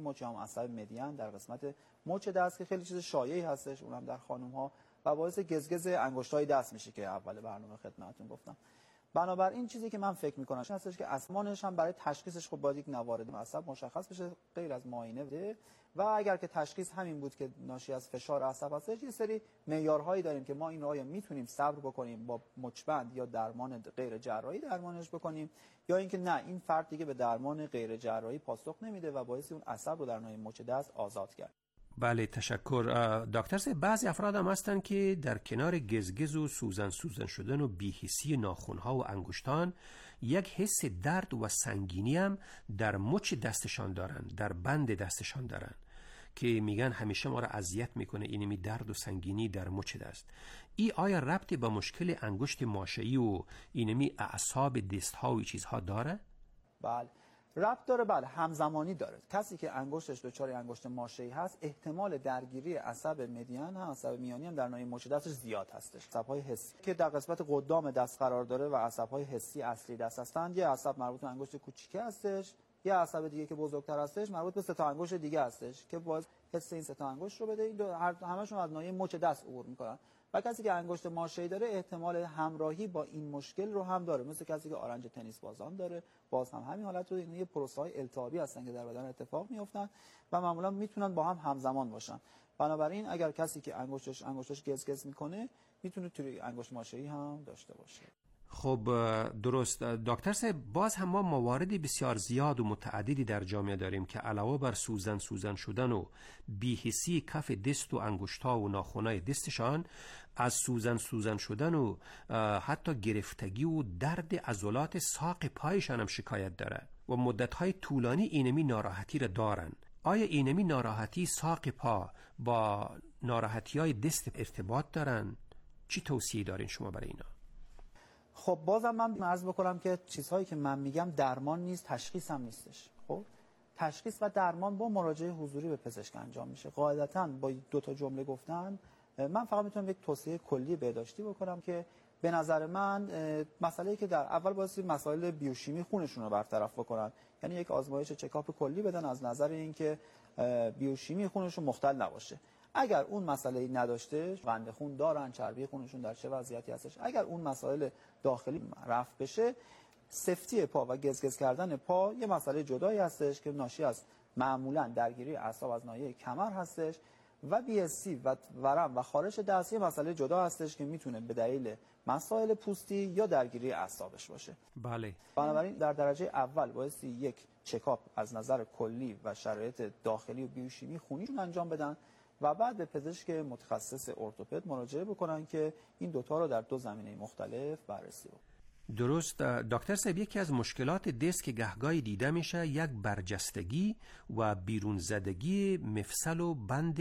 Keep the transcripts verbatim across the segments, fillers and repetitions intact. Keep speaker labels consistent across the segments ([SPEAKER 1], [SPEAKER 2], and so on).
[SPEAKER 1] مچ یا هم عصب مدین در قسمت مچ دست که خیلی چیز شایعی هستش، اونم در خانم‌ها و باعث گزگز انگشتای دست میشه که اول برنامه خدمتتون گفتم. بنابراین چیزی که من فکر میکنم هستش که اسمانش هم برای تشخیصش خب باید یک نوارد عصب مشخص بشه غیر از معاینه بده و اگر که تشخیص همین بود که ناشی از فشار عصب هستش، یه سری معیارهایی داریم که ما این رو آیا میتونیم صبر بکنیم با مچبند یا درمان غیر جراحی درمانش بکنیم یا اینکه نه این فرد دیگه به درمان غیر جراحی پاسخ نمیده و باعث اون عصب رو در ناحیه مچ دست آزاد کرد.
[SPEAKER 2] بله تشکر دکتر صاحب. بعضی افراد هم هستن که در کنار گزگز و سوزن سوزن شدن و بی‌حسی ناخن‌ها و انگشتان یک حس درد و سنگینی هم در مچ دستشان دارن، در بند دستشان دارن که میگن همیشه ما را اذیت میکنه اینمی درد و سنگینی در مچ دست. ای آیا ربطی با مشکل انگشت ماشعی و اینمی اعصاب دست ها و چیزها داره؟
[SPEAKER 1] بله ربط داره، بله همزمانی داره. کسی که انگشتش دچار انگشت ماشعی هست احتمال درگیری عصب مدین هم عصب میانی هم در ناحیه مچ دستش زیاد هستش. عصب‌های حسی که در قسمت قدام دست قرار داره و عصب‌های حسی اصلی دست هستند، یه عصب مربوط به انگشت کوچیکه هستش، یه عصب دیگه که بزرگتر هستش مربوط به سه تا انگشت دیگه هستش که باز حس این سه تا انگشت رو بده. این دو همشون از ناحیه مچ دست عبور میکنن و کسی که انگشت ماشعی داره احتمال همراهی با این مشکل رو هم داره، مثل کسی که آرنج تنیس بازان داره باز هم همین حالت رو. این یه پروسه‌های التهابی هستن که در بدن اتفاق میافتن و معمولا میتونن با هم همزمان باشن. بنابراین اگر کسی که انگشتش انگشتش گز گز میکنه میتونه توی انگشت ماشعی هم داشته باشه.
[SPEAKER 2] خب درست دکتر صاحب. باز هم ما موارد بسیار زیاد و متعددی در جامعه داریم که علاوه بر سوزن سوزن شدن و بی‌حسی کف دست و انگشت‌ها و ناخن‌های دستشان، از سوزن سوزن شدن و حتی گرفتگی و درد عضلات ساق پایشان هم شکایت داره و مدت‌های طولانی اینمی ناراحتی را دارن. آیا اینمی ناراحتی ساق پا با ناراحتی‌های دست ارتباط دارن؟ چی توصیه دارین شما برای اینا؟
[SPEAKER 1] خب بازم من عرض بکنم که چیزهایی که من میگم درمان نیست، تشخیص هم نیستش. خب تشخیص و درمان با مراجعه حضوری به پزشک انجام میشه. قاعدتاً با دو تا جمله گفتن من فقط میتونم یک توصیه کلی بهداشتی بکنم که به نظر من مسئله‌ای که در اول باید مسائل بیوشیمی خونشون رو برطرف بکنن، یعنی یک آزمایش چکاپ کلی بدن از نظر اینکه بیوشیمی خونشون مختل نباشه. اگر اون مسئله نداشته، قند خون دارن، چربی خونشون در چه وضعیتی هستش، اگر اون مسائل داخلی رفع بشه، سفتی پا و گزگز کردن پا یه مسئله جدایی هستش که ناشی از معمولا درگیری اعصاب از ناحیه کمر هستش و بی اس سی و ورم و خارش دست یه مسئله جدا هستش که میتونه به دلیل مسائل پوستی یا درگیری اعصابش باشه.
[SPEAKER 2] بله.
[SPEAKER 1] بنابراین در درجه اول بایستی یک چکاپ از نظر کلی و شرایط داخلی و بیوشیمی خونیشون انجام بدن و بعد به پزشک متخصص ارتوپد مراجعه بکنن که این دوتا رو در دو زمینه مختلف بررسی بکنن.
[SPEAKER 2] درست دکتر صاحب. یکی از مشکلات دست که گهگاهی دیده میشه یک برجستگی و بیرون زدگی مفصل و بند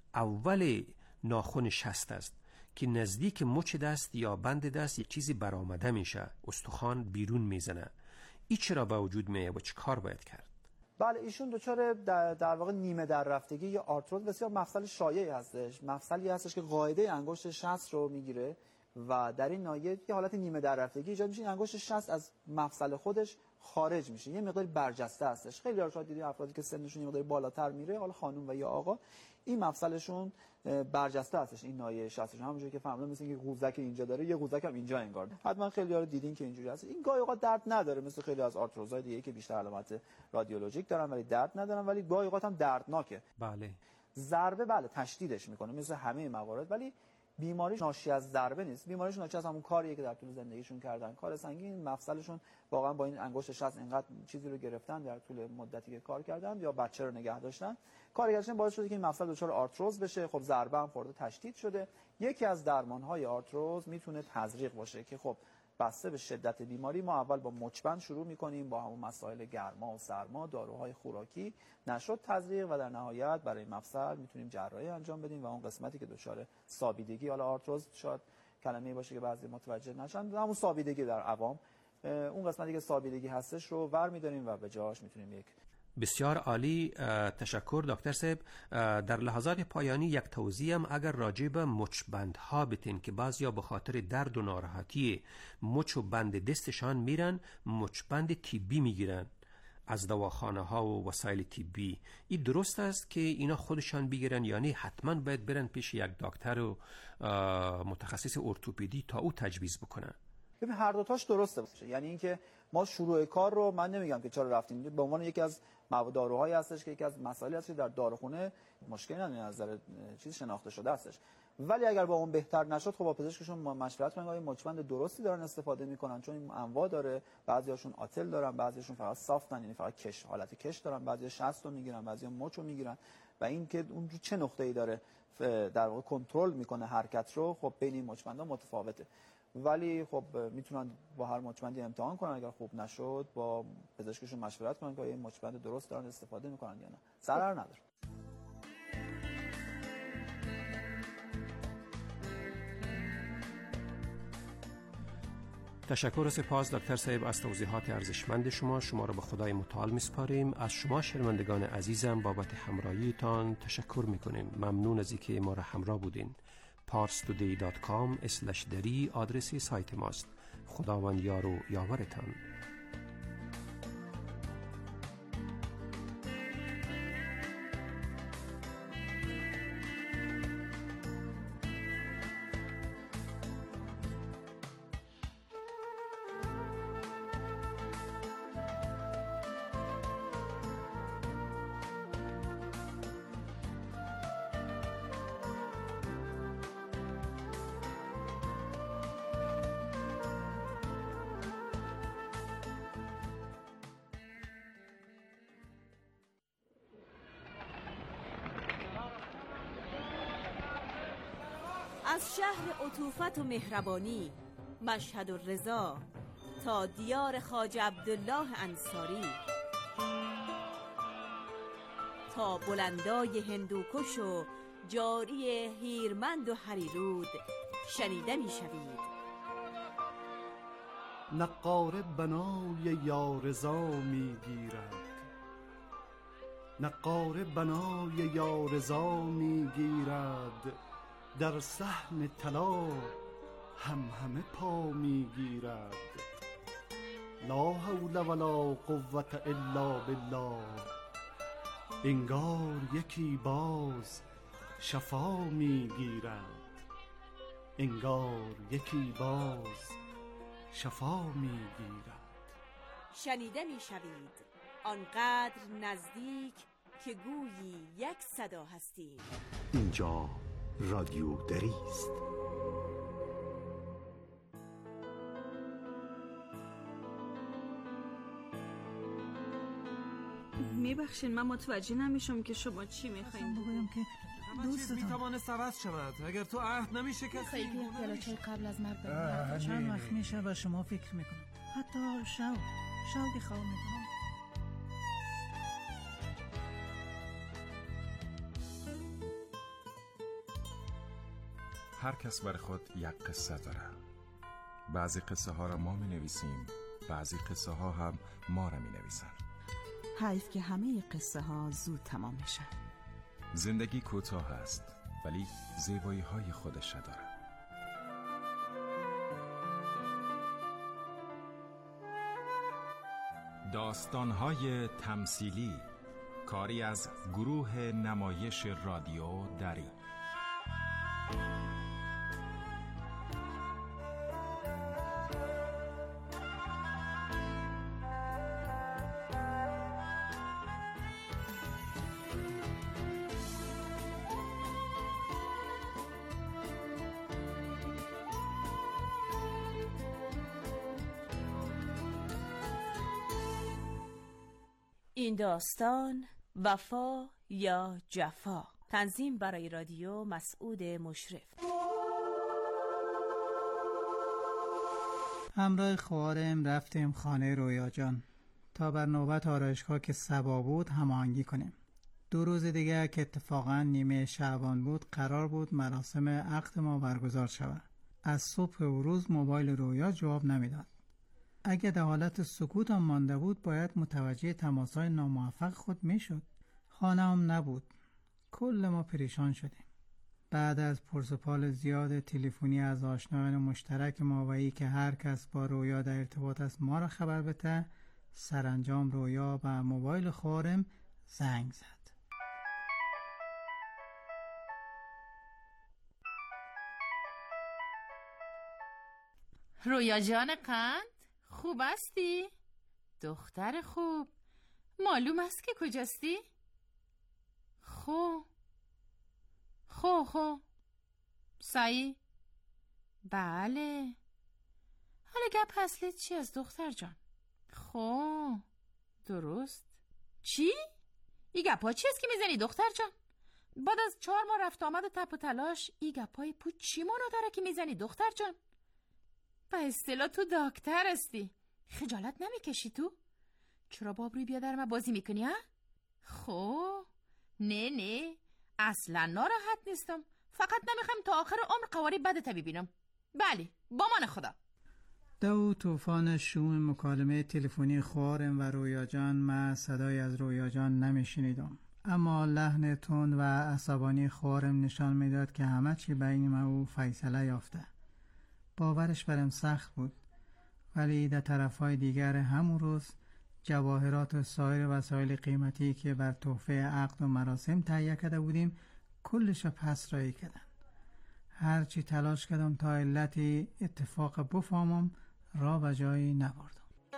[SPEAKER 2] اول ناخن شست است که نزدیک مچ دست یا بند دست یک چیزی برآمده میشه، استخوان بیرون میزنه. این چرا به وجود میاد و چه کار باید کرد؟
[SPEAKER 1] بله ایشون دچار در, در واقع نیمه در رفتگی یا آرتروز بسیار مفصل شایعی هستش. مفصلی هستش که قاعده انگشت شست رو میگیره و در این ناحیه یه حالت نیمه در رفتگی ایجاد میشه. انگشت شست از مفصل خودش خارج میشه، یه مقدار برجسته هستش. خیلی شاید دیدین افرادی که سنشون یه مقدار بالاتر میره، حالا خانم و یا آقا، این مفصلشون برجسته هستش، این ناحیه شستشون همونجوری که فهمیدن مثل اینکه قوزک اینجا داره یه قوزک هم اینجا انگار. حتما خیلی‌ها رو دیدین که اینجوری هست. این گاهی اوقات درد نداره مثل خیلی از آرتروزهای دیگه که بیشتر علامت رادیولوژیک دارن ولی درد ندارن، ولی گاهی اوقات هم دردناکه.
[SPEAKER 2] بله.
[SPEAKER 1] ضربه بله تشدیدش میکنه مثل همه موارد، ولی بیماریش ناشی از ضربه نیست. بیماریش ناشی از همون کاریه که در طول زندگیشون کردن، کار سنگین. مفصلشون واقعا با این انگشت شست اینقدر چیزی رو گرفتن در طول مدتی که کار کردن یا بچه رو نگه داشتن، کارگرشون باعث شده که این مفصل دچار آرتروز بشه. خب ضربه هم خورده تشدید شده. یکی از درمان‌های آرتروز میتونه تزریق باشه که خب بسته به شدت بیماری ما اول با مچبند شروع می‌کنیم، با همون مسائل گرما و سرما، داروهای خوراکی، نشد تزریق و در نهایت برای مفصل میتونیم جراحی انجام بدیم و اون قسمتی که دچار سابیدگی، حالا آرتروز شاید کلمه‌ای باشه که بعضی متوجه نشن، همون سابیدگی در عوام، اون قسمتی که سابیدگی هستش رو ور می‌داریم و به جاش میتونیم یک.
[SPEAKER 2] بسیار عالی، تشکر دکتر صاحب. در لحظات پایانی یک توضیح هم اگر راجع به مچبندها بتین که بعضیا به خاطر درد و ناراحتی مچ و بند دستشان میرن مچبند تیبی میگیرن، از دواخانه ها و وسایل طبی. این درست است که اینا خودشان بگیرن یا نه حتما باید برن پیش یک دکتر و متخصص ارتوپدی تا او تجویز بکنن؟
[SPEAKER 1] ببین هر دو تاش درسته باشه. یعنی اینکه ما شروع کار رو، من نمیگم که چرا رفتیم، به عنوان یکی از مواد داروهایی هستش که یکی از مسائلی هست که در داروخونه مشکلی نداره، از نظر چیز شناخته شده هستش. ولی اگر با اون بهتر نشد، خب با پزشکشون مشورت کنن. آیا مچبند درستی دارن استفاده میکنن، چون این انواع داره، بعضیاشون آتل دارن، بعضیاشون فقط صافتن، یعنی فقط کش، حالت کش دارن، بعضی شست رو میگیرن، بعضی مچو میگیرن، و این که اون رو چه نقطه‌ای داره در واقع کنترل میکنه حرکت رو، خب بین این مچبندا متفاوته. ولی خب میتونن با هر مچبندی امتحان کنن، اگر خوب نشد با پزشکشون مشورت کنن که آیا این مچبند درست دارن استفاده میکنن یا نه. ضرر نداره.
[SPEAKER 2] تشکر و سپاس دکتر صاحب از توضیحات ارزشمند شما. شما را به خدای متعال میسپاریم. از شما شنوندگان عزیزم بابت همراهیتان تشکر میکنیم. ممنون از اینکه ما را همراه بودین. پارس تودی دات کام اسلش دری آدرس سایت ماست. خداوند یار و یاورتان.
[SPEAKER 3] از شهر عطوفت و مهربانی مشهد و رضا تا دیار خواجه عبدالله انصاری، تا بلندای هندوکش و جاری هیرمند و هریرود شنیده می شوید.
[SPEAKER 4] نقاره بنای یارضا می گیرد، نقاره بنای یارضا می گیرد، در صحن طلا هم همه پا می گیرد. لا حول ولا قوة الا بالله، انگار یکی باز شفا می گیرد، انگار یکی باز شفا می گیرد.
[SPEAKER 3] شنیده می شوید آنقدر نزدیک که گویی یک صدا هستیم.
[SPEAKER 5] اینجا رادیو دری است.
[SPEAKER 6] میبخشین من متوجه نمیشم که شما چی میخواین.
[SPEAKER 7] بگویم که دوستتان
[SPEAKER 8] میتوانه سبز شود اگر تو عهد نمیشه کسی
[SPEAKER 9] خیلی پیالچه قبل از مرگ
[SPEAKER 7] بریم. چند وقت میشه و شما فکر میکنم، حتی شو شو که خواه میکنم.
[SPEAKER 10] هر کس بر خود یک قصه داره. بعضی قصه ها را ما می نویسیم، بعضی قصه ها هم ما را می نویسن.
[SPEAKER 11] حیف که همه قصه ها زود تمام میشن.
[SPEAKER 10] زندگی کوتاه است ولی زیبایی های خودش داره. داستان های تمثیلی، کاری از گروه نمایش رادیو دری.
[SPEAKER 3] این داستان وفا یا جفا. تنظیم برای رادیو مسعود مشرف.
[SPEAKER 7] همراه خواهرم رفتیم خانه رویا جان تا بر نوبت آرایشگاه که صبا بود هماهنگی کنیم. دو روز دیگه که اتفاقا نیمه شعبان بود قرار بود مراسم عقد ما برگزار شود. از صبح و روز موبایل رویا جواب نمیداد. اگه در حالت سکوت هم مانده بود باید متوجه تماسهای ناموفق خود میشد. خانه هم نبود. کل ما پریشان شدیم. بعد از پرسپال زیاد تلفنی از آشنایان مشترک ما و ای که هر کس با رویا در ارتباط است ما را خبر بده، سرانجام رویا به موبایل خارم زنگ زد.
[SPEAKER 9] رویا جان قند، خوب هستی؟ دختر خوب، معلوم است که کجاستی؟ خو خو خو سایی؟ بله. حالا گپ اصلی چی از دختر جان؟ خو درست. چی؟ ای گپا چی است که میزنی دختر جان؟ بعد از چهار ماه رفت آمد و تپ و تلاش ای گپای پوچ چی مانا داره که میزنی دختر جان؟ به اصطلاح تو دکتر هستی، خجالت نمیکشی تو؟ چرا بابروی بیا در من بازی میکنی ها؟ خو نه نه اصلا ناراحت نیستم، فقط نمیخوام تا آخر عمر قواری بدت ببینم. بله با من خدا.
[SPEAKER 7] دو طوفان شوم مکالمه تلفنی خارم و رویا جان، من صدای از رویا جان نمیشنیدم، اما لحن تند و عصبانی خارم نشان میداد که همه چی بین ما او فیصله یافته. باورش برم سخت بود، ولی در طرفهای دیگر همون روز جواهرات و سایر وسایل قیمتی که بر تحفه عقد و مراسم تهیه کرده بودیم کلش پس رایی کردن. هرچی تلاش کردم تا علتی اتفاق بفهمم را به جایی نبردم.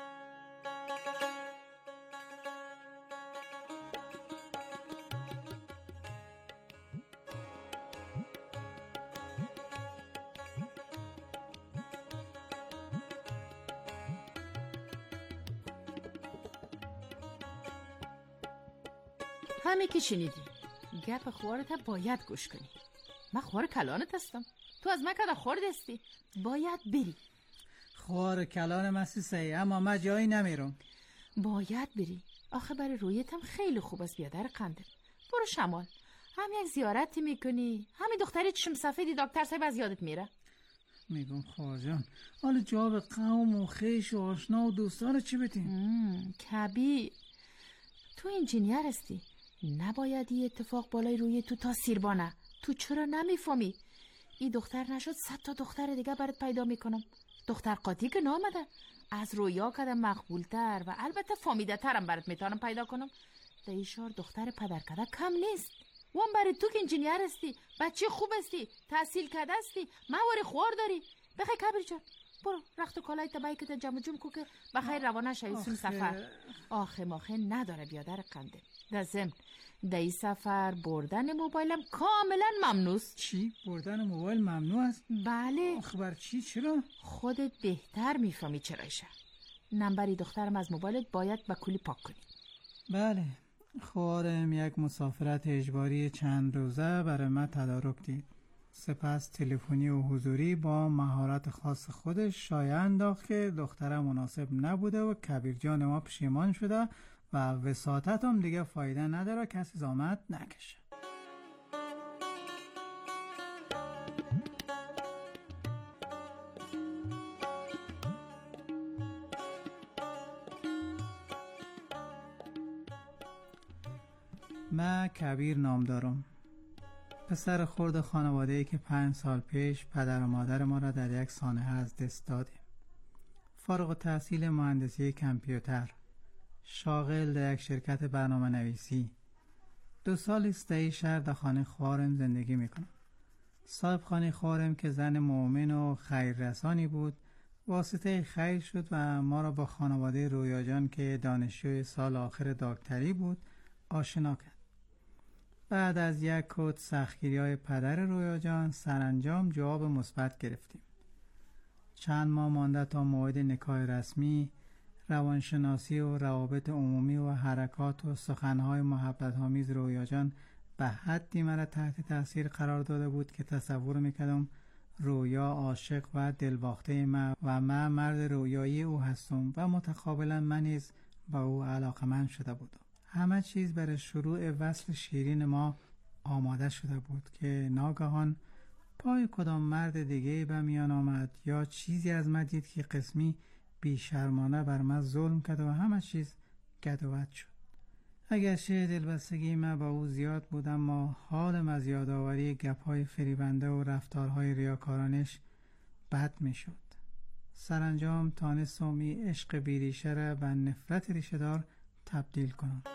[SPEAKER 9] همه که شنیدی گپ خوارت باید گوش کنی. من خوار کلانت هستم، تو از من کده خورد هستی، باید بری.
[SPEAKER 7] خوار کلان مسیسه، اما من جایی نمیرم.
[SPEAKER 9] باید بری، آخه برای رویتم خیلی خوب است بیادر قنده. برو شمال، هم یک زیارتی میکنی، همین دختری چشم سفیدی دکتر صاحب از یادت میره.
[SPEAKER 7] میگم خوار جان، حالا جواب قوم و خیش و آشنا و دوستان چی بتیم؟
[SPEAKER 9] کبیر تو انجینیر هستی، نباید این اتفاق بالای روی تو تا سیربانه. تو چرا نمیفهمی؟ این دختر نشد صد تا دختر دیگه برات پیدا میکنم. دختر قاطی که نامده، از رویا کده مقبولتر و البته فامیده ترم برات میتونم پیدا کنم. در این شهر دختر پدر کده کم نیست. وان برای تو که انجینیر هستی، بچه خوب هستی، تحصیل کرده هستی، مواری خوار داری. بخیر کبیر جان، برو رخت و کالای تبایی که جمع جمع کو که بخیر روانه شایستون سفر. آخه ماخه نداره بیادر قنده. در ضمن در این سفر بردن موبایلم کاملا ممنوست.
[SPEAKER 7] چی؟ بردن موبایل ممنوع است؟
[SPEAKER 9] بله.
[SPEAKER 7] آخه بر چی؟ چرا؟
[SPEAKER 9] خودت بهتر میفهمی چرایشه. نمبری دخترم از موبایلت باید با کلی پاک کنی.
[SPEAKER 7] بله. خوارم یک مسافرت اجباری چند روزه برای من تدارک دید. سپس تلفنی و حضوری با مهارت خاص خودش شایعه انداخت که دخترم مناسب نبوده و کبیر جان ما پشیمان شده و وساطت هم دیگه فایده نداره، کسی زحمت نکشه. من کبیر نام دارم، پسر خرد خانواده‌ای که پنج سال پیش پدر و مادر ما را در یک سانحه از دست دادیم. فارغ التحصیل مهندسی کامپیوتر، شاغل در یک شرکت برنامه نویسی. دو سال است در این شهر در خانه خواهرم زندگی میکنم. صاحب خانه خواهرم که زن مؤمن و خیررسانی بود، واسطه خیر شد و ما را با خانواده رویا جان که دانشجوی سال آخر دکتری بود آشنا کرد. بعد از یک کت سختگیری‌های پدر رویا جان سرانجام جواب مثبت گرفتیم. چند ماه مانده تا موعد نکاح رسمی. روانشناسی و روابط عمومی و حرکات و سخنهای محبت‌آمیز رویا جان به حدی مرا تحت تاثیر قرار داده بود که تصور میکردم رویا عاشق و دلباخته من و من مرد رویایی او هستم و متقابلا من نیز با او علاقه‌مند شده بودم. همه چیز برای شروع وصل شیرین ما آماده شده بود که ناگهان پای کدام مرد دیگه به میان آمد یا چیزی از من دید که قسمی بیشرمانه بر من ظلم کرد و همه چیز گدوت شد. اگرچه دلبستگی من با او زیاد بود، اما حالم از یادآوری گپ‌های فریبنده و رفتارهای ریاکارانش بد می شد. سرانجام تانستم این عشق بیریشه را به نفرت ریشه دار تبدیل کنم.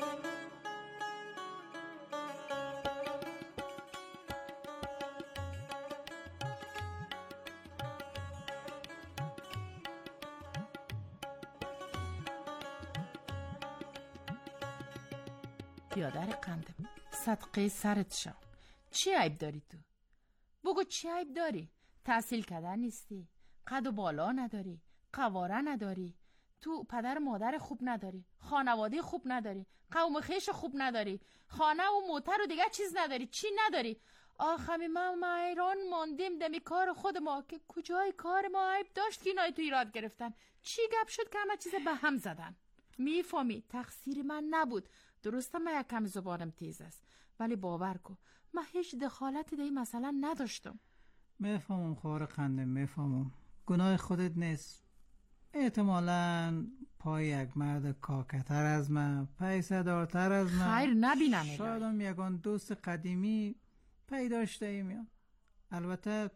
[SPEAKER 9] بیادر قندم، صدقه سرت شم. چی عیب داری تو؟ بگو چی عیب داری؟ تحصیل کردن نیستی، قد و بالا نداری، قواره نداری، تو پدر مادر خوب نداری، خانواده خوب نداری، قوم خیش خوب نداری، خانه و موتر و دیگه چیز نداری. چی نداری؟ آخمی من ایران ماندیم دمی کار خود ما که کجای کار ما عیب داشت که اینای تو ایراد گرفتن. چی گپ شد که همه چیز به هم زدن؟ میفهمی تقصیر من نبود. درسته من یک کم زبانم تیز است، ولی باور کن من هیچ دخالتی در این مثلا نداشتم.
[SPEAKER 7] میفهمم خوار قنده، میفهمم گناه خودت نیست. احتمالاً پای یک مرد کاکتر از من، پیسه دارتر از من،
[SPEAKER 9] خیر نبینم.
[SPEAKER 7] شاید هم یگان دوست قدیمی پیداشته ایم. البته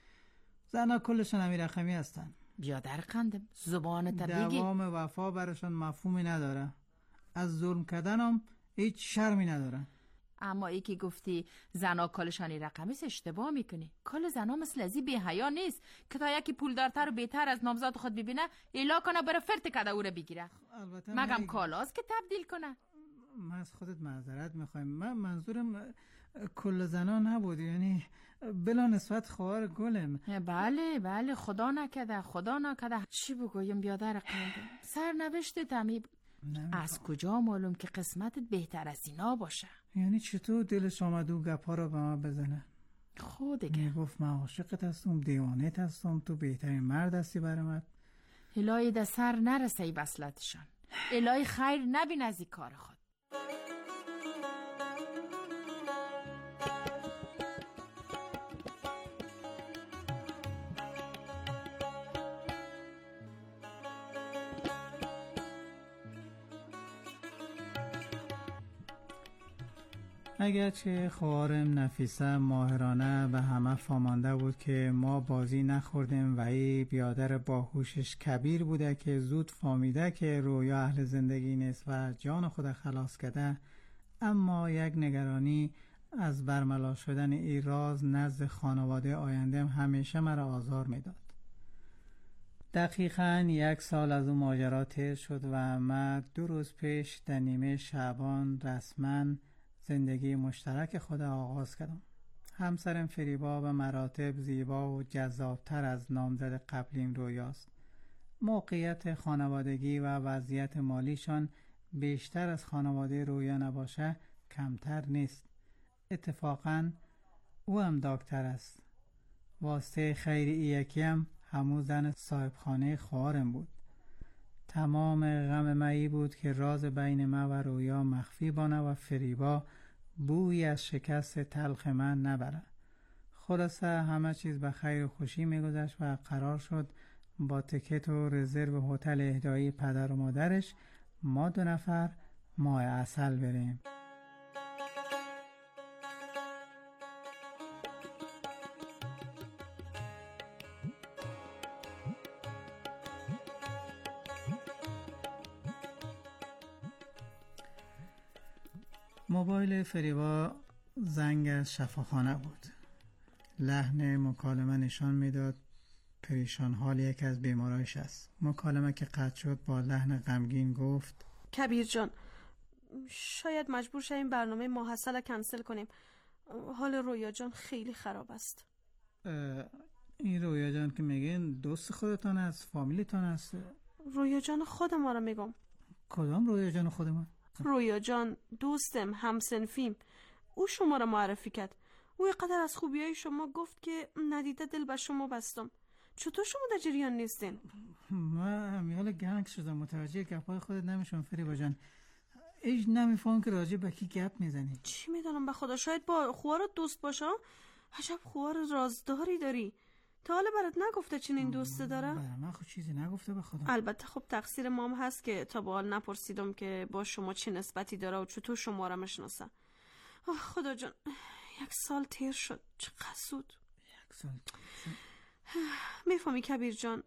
[SPEAKER 7] زنها کلشون همین رقمی هستن.
[SPEAKER 9] بیادر قندم زبان تا بگی.
[SPEAKER 7] دوام وفا برشان مفهومی نداره، از ظلم کردن هم هیچ شرمی نداره.
[SPEAKER 9] اما ای که گفتی زنا کالشانی رقمیست اشتباه میکنی. کال زنا مثل ازی بی حیا نیست که تا یکی پولدارتر و بهتر از نامزاد خود ببینه ایلا کنه بره فرت کده او رو بگیره. مگم کالاست که تبدیل کنه.
[SPEAKER 7] من از خودت معذرت میخوایم. من منظورم کل زنا نبود، یعنی بلا نسبت خواهر گلم.
[SPEAKER 9] بله بله خدا نکده خدا نکده. چی بگویم بیادر قندم؟ سرنوشت تمی از کجا معلوم که قسمتت بهتر از اینا باشه؟
[SPEAKER 7] یعنی چطور دلش آمد او گپا رو به من بزنه؟
[SPEAKER 9] خود دیگه
[SPEAKER 7] میگفت من عاشقت هستم، دیوانت هستم، تو بهترین مرد هستی برای من.
[SPEAKER 9] الهی ده سر نرسه ای بسلتشان، الهی خیر نبین از این کار خود.
[SPEAKER 7] اگرچه خوارم نفیسه ماهرانه به همه فامانده بود که ما بازی نخوردیم و ای بیادر باهوشش کبیر بوده که زود فامیده که رویا اهل زندگی نیست و جان خود خلاص کرده، اما یک نگرانی از برملا شدن این راز نزد خانواده آیندم همیشه مرا آزار میداد. دقیقاً یک سال از اون ماجرا تیر شد و من دو روز پیش در نیمه شعبان رسماً زندگی مشترک خود آغاز کردم. همسرم فریبا به مراتب زیبا و جذابتر از نامزد قبلیم رویاست. موقعیت خانوادگی و وضعیت مالیشان بیشتر از خانواده رویا نباشه کمتر نیست. اتفاقاً او هم دکتر است. واسطه خیر یکی هم همون زن صاحب خانه خواهرم بود. تمام غم مایی بود که راز بین من و رویا مخفی بانه و فریبا بوی از شکست تلخ من نبره. خلاصه همه چیز به خیر و خوشی میگذشت و قرار شد با تکت و رزرو هتل اهدایی پدر و مادرش ما دو نفر ماه عسل بریم. موبایل فریبا زنگ از شفاخانه بود. لحن مکالمه نشان میداد پریشان حال یک از بیمارایش است. مکالمه که قطع شد با لحن غمگین گفت:
[SPEAKER 12] کبیر جان، شاید مجبور شویم برنامه ماحصل کنسل کنیم. حال رویا جان خیلی خراب است.
[SPEAKER 7] این رویا جان که میگین دوست خودتان است، فامیلتان است؟
[SPEAKER 12] رویا جان خود ما رو میگم.
[SPEAKER 7] کدام رویا جان خودمان؟
[SPEAKER 12] رویا جان دوستم، همسنفیم. او شما را معرفی کرد. او قدر از خوبیای شما گفت که ندیده دل به شما بستم. چطور شما در جریان نیستین؟
[SPEAKER 7] من همیال گنگ شدم، متوجه گپای خودت نمیشم فریبا جان. ایش نمیفهم که راجع به کی گپ میزنی.
[SPEAKER 12] چی میدانم به خدا، شاید با خوار دوست باشم. عجب خوار رازداری داری. تا حالا برات نگفته چنین دوسته داره؟
[SPEAKER 7] برای من خود چیزی نگفته به خدا.
[SPEAKER 12] البته خب تقصیر مام هست که تا به حال نپرسیدم که با شما چه نسبتی داره و چطور شما را میشناسه. خدا جان، یک سال تیر شد. چه قصود.
[SPEAKER 7] یک سال تیر شد.
[SPEAKER 12] میفهمی کبیر جان،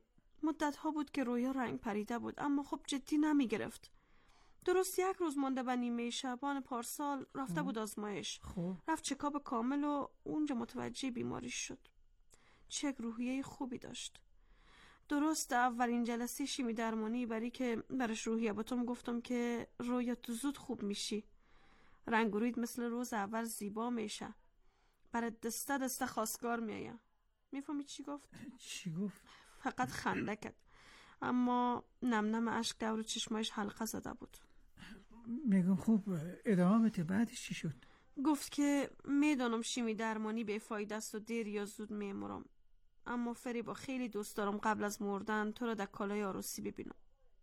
[SPEAKER 12] مدت ها بود که رویا رنگ پریده بود، اما خب جدی نمی گرفت. درست یک روز مانده به نیمه شعبان پارسال رفته بود آزمایش.
[SPEAKER 7] خب
[SPEAKER 12] رفت چکاپ کامل و اونجا متوجه بیماریش شد. چه روحیه خوبی داشت. درست اولین جلسه شیمی درمانی برای که برش روحیه باتم گفتم که رویا تو زود خوب میشی. رنگ و رویت مثل روز اول زیبا میشه. برای دسته دسته خواستگار میایه. میفهمی چی گفت؟
[SPEAKER 7] چی گفت؟
[SPEAKER 12] فقط خنده کرد، اما نم نم اشک دور چشمایش حلقه زده بود.
[SPEAKER 7] میگم خوب ادامه بده، بعدش چی شد؟
[SPEAKER 12] گفت که میدانم شیمی درمانی به فایده است و دیر یا زود میمرم، اما فریبا خیلی دوست دارم قبل از مردن تو را در کالای عروسی ببینم.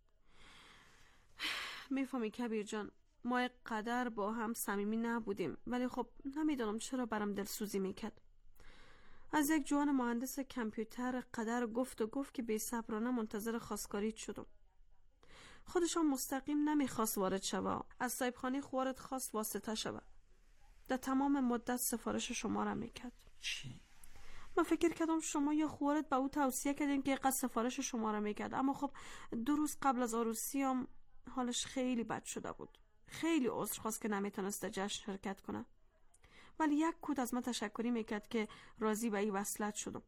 [SPEAKER 12] میفهمی کبیر جان، ما قدر با هم صمیمی نبودیم، ولی خب نمیدانم چرا برام دلسوزی میکرد. از یک جوان مهندس کامپیوتر قدر گفت و گفت که بی صبرانه منتظر خواستگاریت شدم. خودشان مستقیم نمیخواست وارد شوه، از صاحبخانه خوارد خواست واسطه شوه. در تمام مدت سفارش شما را میکرد.
[SPEAKER 7] چی؟
[SPEAKER 12] من فکر کردم شما یا خوارد به او توصیه کردین که قد سفارش شما را میکرد، اما خب دو روز قبل از عروسی هم حالش خیلی بد شده بود. خیلی عذر خواست که نمیتونست در جشن شرکت کنه، ولی یک کود از من تشکری میکرد که راضی به این وصلت شدم.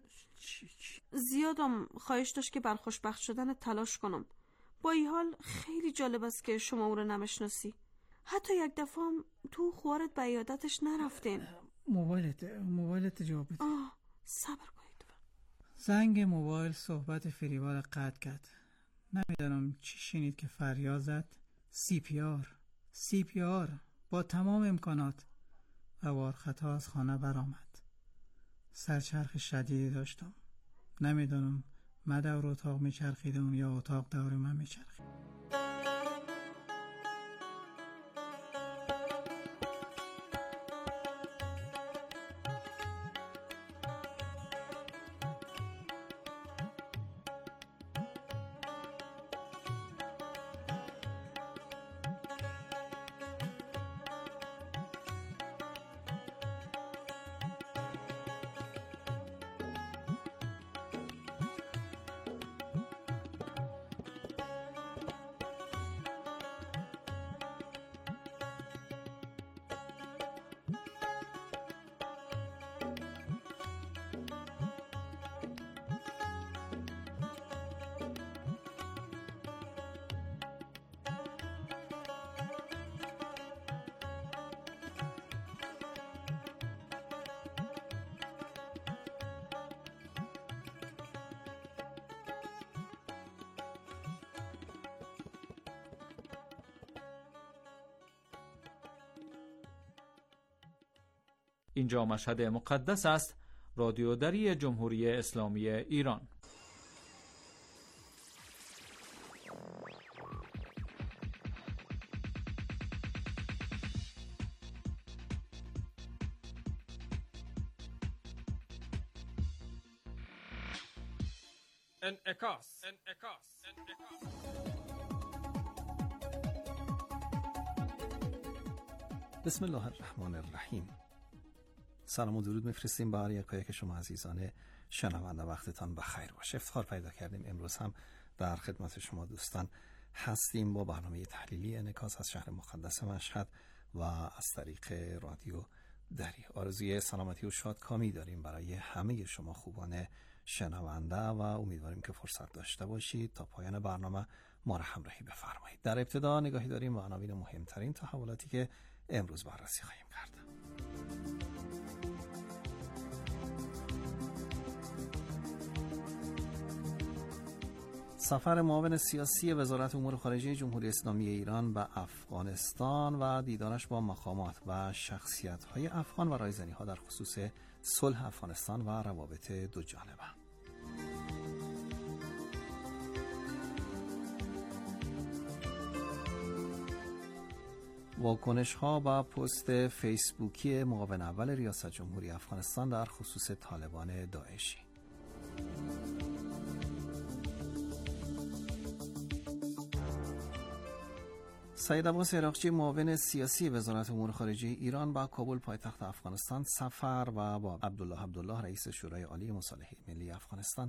[SPEAKER 12] زیادم خواهش داشت که بر خوشبخت شدن تلاش کنم. با این حال خیلی جالب است که شما او رو نمیشناسی. حتی یک دفعه هم تو خوارت به عیادتش نرفتین.
[SPEAKER 7] موبایلت موبایلت جواب بده.
[SPEAKER 12] آه صبر کنید.
[SPEAKER 7] زنگ موبایل صحبت فریبا را قطع کرد. نمیدانم چی شنید که فریاد زد سی پی آر سی پی آر با تمام امکانات و وارخطا از خانه برآمد. سرچرخ شدیدی داشتم. نمیدانم من دور اتاق میچرخیدم یا اتاق دور من میچرخید.
[SPEAKER 13] اینجا مشهد مقدس است، رادیو دری جمهوری اسلامی ایران.
[SPEAKER 8] انعکاس انعکاس
[SPEAKER 14] بسم الله الرحمن الرحیم. سلام و درود میفرستیم به هر یکایک شما عزیزان شنونده. وقتتان بخیر باشه. افتخار پیدا کردیم امروز هم در خدمت شما دوستان هستیم با برنامه تحلیلی انعکاس از شهر مقدس مشهد و از طریق رادیو دری. آرزوی سلامتی و شادکامی داریم برای همه شما خوبان شنونده و امیدواریم که فرصت داشته باشید تا پایان برنامه ما را همراهی بفرمایید. در ابتدا نگاهی داریم به عناوین مهمترین تحولاتی که امروز بررسی خواهیم کرد. سفر معاون سیاسی وزارت امور خارجه جمهوری اسلامی ایران به افغانستان و دیدارش با مقامات و شخصیت‌های افغان و رایزنی‌ها در خصوص صلح افغانستان و روابط دو جانبه. واکنش‌ها و پست فیسبوکی معاون اول ریاست جمهوری افغانستان در خصوص طالبان داعشی. سید عباس عراقچی معاون سیاسی وزارت امور خارجه ایران با کابل پایتخت افغانستان سفر و با عبدالله عبدالله رئیس شورای عالی مصالحه ملی افغانستان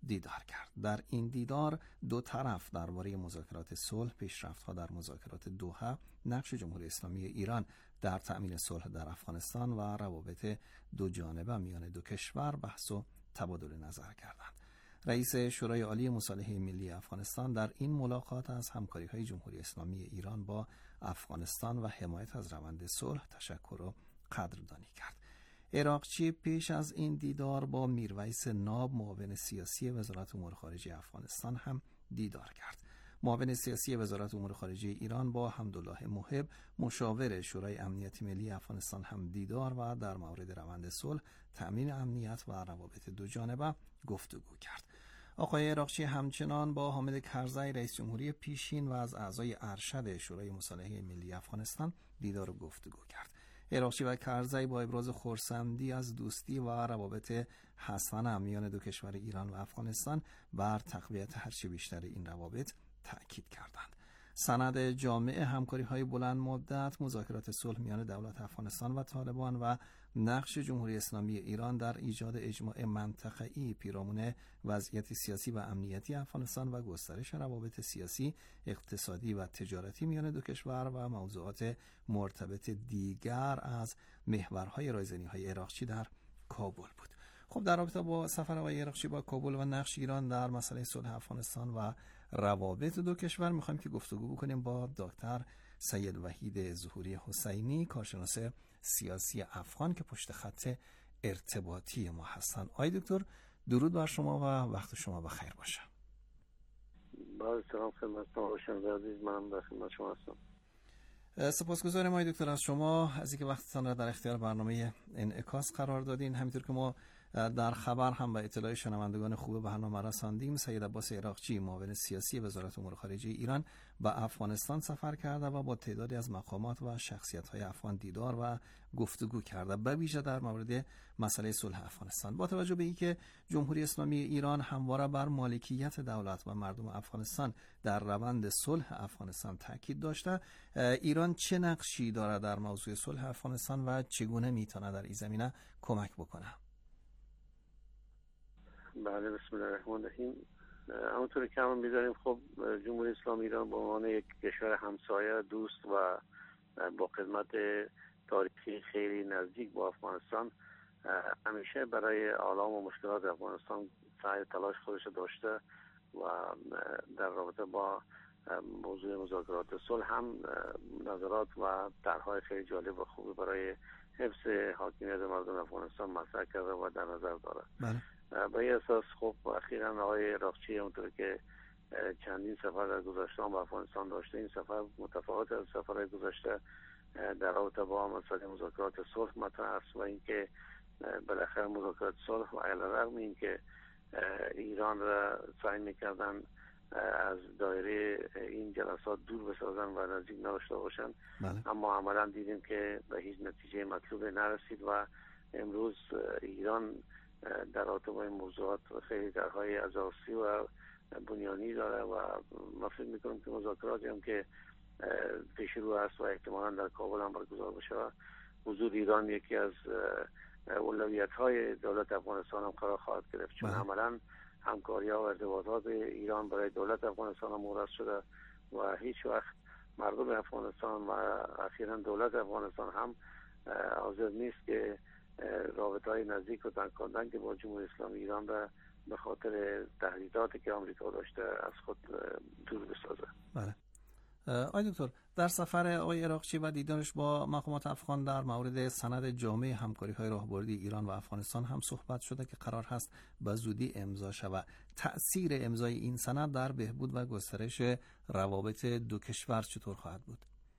[SPEAKER 14] دیدار کرد. در این دیدار دو طرف درباره مذاکرات صلح، پیشرفت‌ها در مذاکرات دوحه، نقش جمهوری اسلامی ایران در تأمین صلح در افغانستان و روابط دو جانبه میان دو کشور بحث و تبادل نظر کردند. رئیس شورای عالی مصالحه ملی افغانستان در این ملاقات از همکاری‌های جمهوری اسلامی ایران با افغانستان و حمایت از روند صلح تشکر و قدردانی کرد. عراقچی پیش از این دیدار با میرویس ناب، معاون سیاسی وزارت امور خارجه افغانستان هم دیدار کرد. معاون سیاسی وزارت امور خارجه ایران با حمدالله محب، مشاور شورای امنیت ملی افغانستان هم دیدار و در مورد روند صلح، تأمین امنیت و روابط دو جانبه گفتگو کرد. آقای عراقچی همچنان با حامد کرزی، رئیس جمهوری پیشین و از اعضای ارشد شورای مصالحه ملی افغانستان دیدار و گفتگو کرد. عراقچی و کرزی با ابراز خرسندی از دوستی و روابط حسن میان دو کشور ایران و افغانستان بر تقویت هرچه بیشتر این روابط تأکید کردند. سند جامع همکاری‌های بلند مدت، مذاکرات صلح میان دولت افغانستان و طالبان و نقش جمهوری اسلامی ایران در ایجاد اجماع منطقه‌ای پیرامون وضعیت سیاسی و امنیتی افغانستان و گسترش روابط سیاسی، اقتصادی و تجارتی میان دو کشور و موضوعات مرتبط دیگر از محورهای رایزنی‌های عراقچی در کابل بود. خب در رابطه با سفر آقای عراقچی با کابل و نقش ایران در مسئله صلح افغانستان و روابط دو کشور می‌خوایم که گفتگو بکنیم با دکتر سید وحید ظهوری حسینی، کارشناس سیاسی افغان که پشت خط ارتباطی ما هستند. آقای دکتر درود بر شما و وقت شما بخیر باشه.
[SPEAKER 15] با سلام خدمت شما عزیز، من در خدمت شما هستم.
[SPEAKER 14] سپاسگزارم آقای دکتر از شما از اینکه وقتتان را در اختیار برنامه انعکاس قرار دادین. همینطور که ما در خبر هم به اطلاع شنوندگان خوب برنامه رساندیم، سید عباس عراقچی، معاون سیاسی وزارت امور خارجه ایران، به افغانستان سفر کرده و با تعدادی از مقامات و شخصیت‌های افغان دیدار و گفتگو کرده، به ویژه در مورد مسئله صلح افغانستان. با توجه به اینکه جمهوری اسلامی ایران همواره بر مالکیت دولت و مردم افغانستان در روند صلح افغانستان تاکید داشته، ایران چه نقشی دارد در موضوع صلح افغانستان و چگونه میتونه در این زمینه کمک بکنه؟
[SPEAKER 15] بله، بسم الله الرحمن الرحیم. همونطور که همون می‌دانیم خب جمهوری اسلامی ایران به عنوان یک کشور همسایه، دوست و با خدمت تاریخی خیلی نزدیک با افغانستان همیشه برای آلام و مشکلات افغانستان سعی تلاش خودش داشته و در رابطه با موضوع مذاکرات صلح هم نظرات و طرح‌های خیلی جالب و خوبی برای حفظ حاکمیت مردم افغانستان مطرح کرده و در نظر داره.
[SPEAKER 14] بله.
[SPEAKER 15] به این اساس خب اخیراً آقای عراقچی اونطور که چندین سفر در گذشته به افغانستان داشته، این سفر متفاوت از سفرهای گذشته در رابطه با مسئله مذاکرات صلح مطرح است و اینکه بالاخره مذاکرات صلح و علیرغم اینکه ایران را سعی می‌کردن از دایره این جلسات دور بسازن و نزدیک نداشته باشن،
[SPEAKER 14] بله.
[SPEAKER 15] اما عملاً دیدیم که به هیچ نتیجه مطلوب نرسید و امروز ایران در رابطه با این موضوعات خیلی درهای اساسی و بنیانی داره و من فکر میکنم که مذاکراتی هم که پیش رو است و احتمالاً در کابل هم برگزار بشه، حضور ایران یکی از اولویت‌های دولت افغانستان هم قرار خواهد گرفت، چون عملاً همکاری‌ها و ارتباطات ایران برای دولت افغانستان هم مورد شده و هیچ وقت مردم افغانستان و اخیراً دولت افغانستان هم حاضر نیست که رابطه‌های نزدیک و تنگ که با جمهوری اسلامی ایران را به خاطر تهدیداتی که آمریکا داشته از خود دور بسازه.
[SPEAKER 14] بله. آقای دکتر، در سفر آقای عراقچی و دیدارش با مقامات افغان در مورد سند جامع همکاری‌های راهبردی ایران و افغانستان هم صحبت شده که قرار هست به زودی امضا شود. تأثیر امضای این سند در بهبود و گسترش روابط دو کشور چطور خواهد بود؟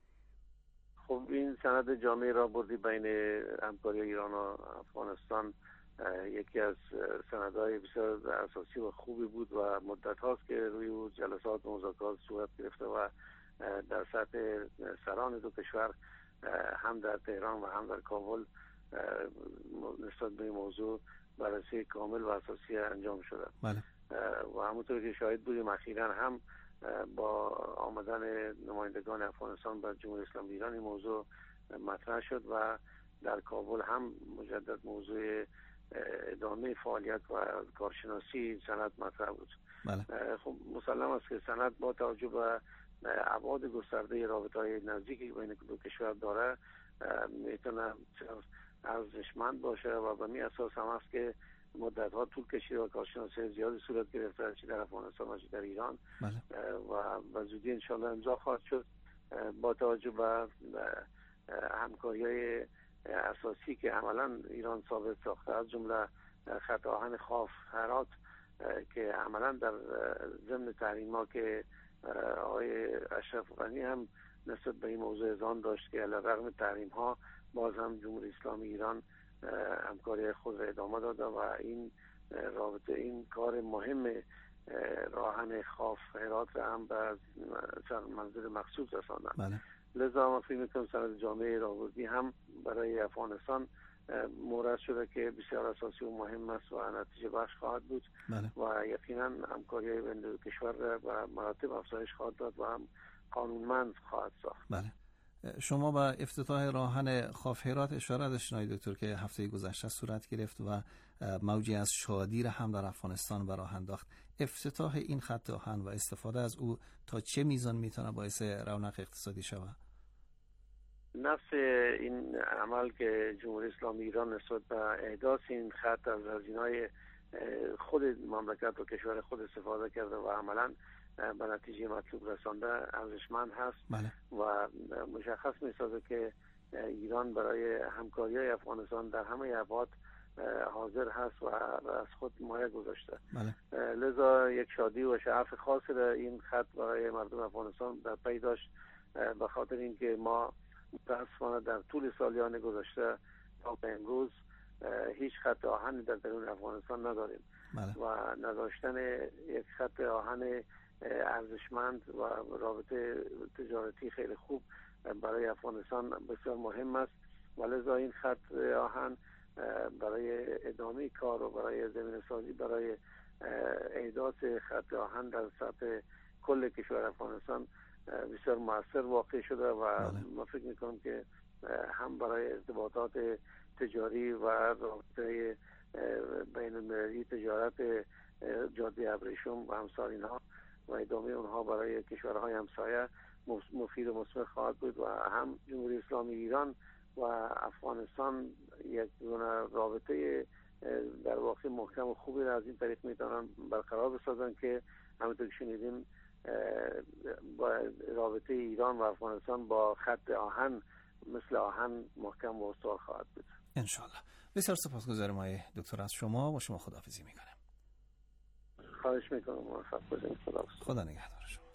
[SPEAKER 15] خب این سند جامع راهبردی بین همکاری ایران و افغانستان یکی از سندهای بسیار اساسی و خوبی بود و مدت هاست که روی جلسات و مذاکرات صورت گرفته و در سطح سران دو کشور هم در تهران و هم در کابل نسبت به این موضوع بررسی کامل و اساسی انجام شده.
[SPEAKER 14] بله.
[SPEAKER 15] و همونطور که شاهد بودیم اخیراً هم با آمدن نمایندگان افغانستان به جمهوری اسلامی ایران این موضوع مطرح شد و در کابل هم مجدد موضوع ادامه فعالیت و کارشناسی سند مطرح بود.
[SPEAKER 14] بله.
[SPEAKER 15] خب مسلم است که سند با توجه به ابعاد گسترده رابطه‌های نزدیکی بین دو کشور داره میتونه ارزشمند باشه و به این اساس هم است که مدت‌ها طول کشید و کارشناسی زیادی صورت گرفته چه در افغانستان و چه در ایران.
[SPEAKER 14] بله.
[SPEAKER 15] و به زودی انشالله امضا خواهد شد با توجه به همکاری‌های اساسی که عملا ایران ثابت ساخته، از جمله خط آهن خاف هرات که عملا در ضمن تحریم‌ها که آقای اشرف غنی هم نسبت به این موضوع اذعان داشت که علیرغم تحریم‌ها باز هم جمهوری اسلامی ایران همکاری خود را ادامه داده و این رابطه این کار مهم راهن خاف هرات را هم به منزل مقصود رساندن.
[SPEAKER 14] بله.
[SPEAKER 15] لذا ما فکر می‌کنم سند جامعه راهبردی هم برای افغانستان مورد شده که بسیار اساسی و مهم است و نتیجه بخش خواهد بود.
[SPEAKER 14] بله.
[SPEAKER 15] و یقینا همکاری بین دو کشور را به مراتب افزایش خواهد داد و هم قانونمند خواهد ساخت.
[SPEAKER 14] بله. شما با افتتاح راهن خاف هرات اشاره داشتین دکتر که هفته گذشته صورت گرفت و موجی از شادی را هم در افغانستان به راه انداخت. افتتاح این خط آهن و استفاده از او تا چه میزان میتونه باعث رونق اقتصادی شود؟
[SPEAKER 15] نفس این عمل که جمهوری اسلامی ایران نسبت به احداث این خط از هزینه‌های خود مملکت و کشور خود استفاده کرده و عملاً به نتیجه مطلوب رسانده ارزشمند هست.
[SPEAKER 14] بله.
[SPEAKER 15] و مشخص می‌سازه که ایران برای همکاری افغانستان در همه ابعاد حاضر هست و از خود مایه گذاشته.
[SPEAKER 14] بله.
[SPEAKER 15] لذا یک شادی و شعف خاصی در این خط برای مردم افغانستان در پی داشت، به خاطر اینکه ما متاسفانه در طول سالیان گذشته تا به امروز هیچ خط آهن در درون افغانستان نداریم.
[SPEAKER 14] بله.
[SPEAKER 15] و نداشتن یک خط آهن ارزشمند و رابطه تجارتی خیلی خوب برای افغانستان بسیار مهم است و لذا این خط آهن برای ادامه کار و برای زمینه سازی برای احداث خط آهن در سطح کل کشور افغانستان بسیار مؤثر واقع شده و ما فکر میکنم که هم برای ارتباطات تجاری و رابطه بین المللی تجارت جاده ابریشم و همسار اینها و ادامه اونها برای کشورهای همسایه مفید و مثمر خواهد بود و هم جمهوری اسلامی ایران و افغانستان یک گونه رابطه در واقع محکم و خوبی را از این طریق میتونن برقرار بسازن که همونطور که شنیدیم با رابطه ایران و افغانستان با خط آهن مثل آهن محکم و استوار خواهد بود
[SPEAKER 14] انشالله. بسیار سپاسگزارم آقای دکتر از شما. با شما خداحافظی میکنم.
[SPEAKER 15] خواهش میکنم. موفق باشید. خدا
[SPEAKER 14] خدا نگهدار شما.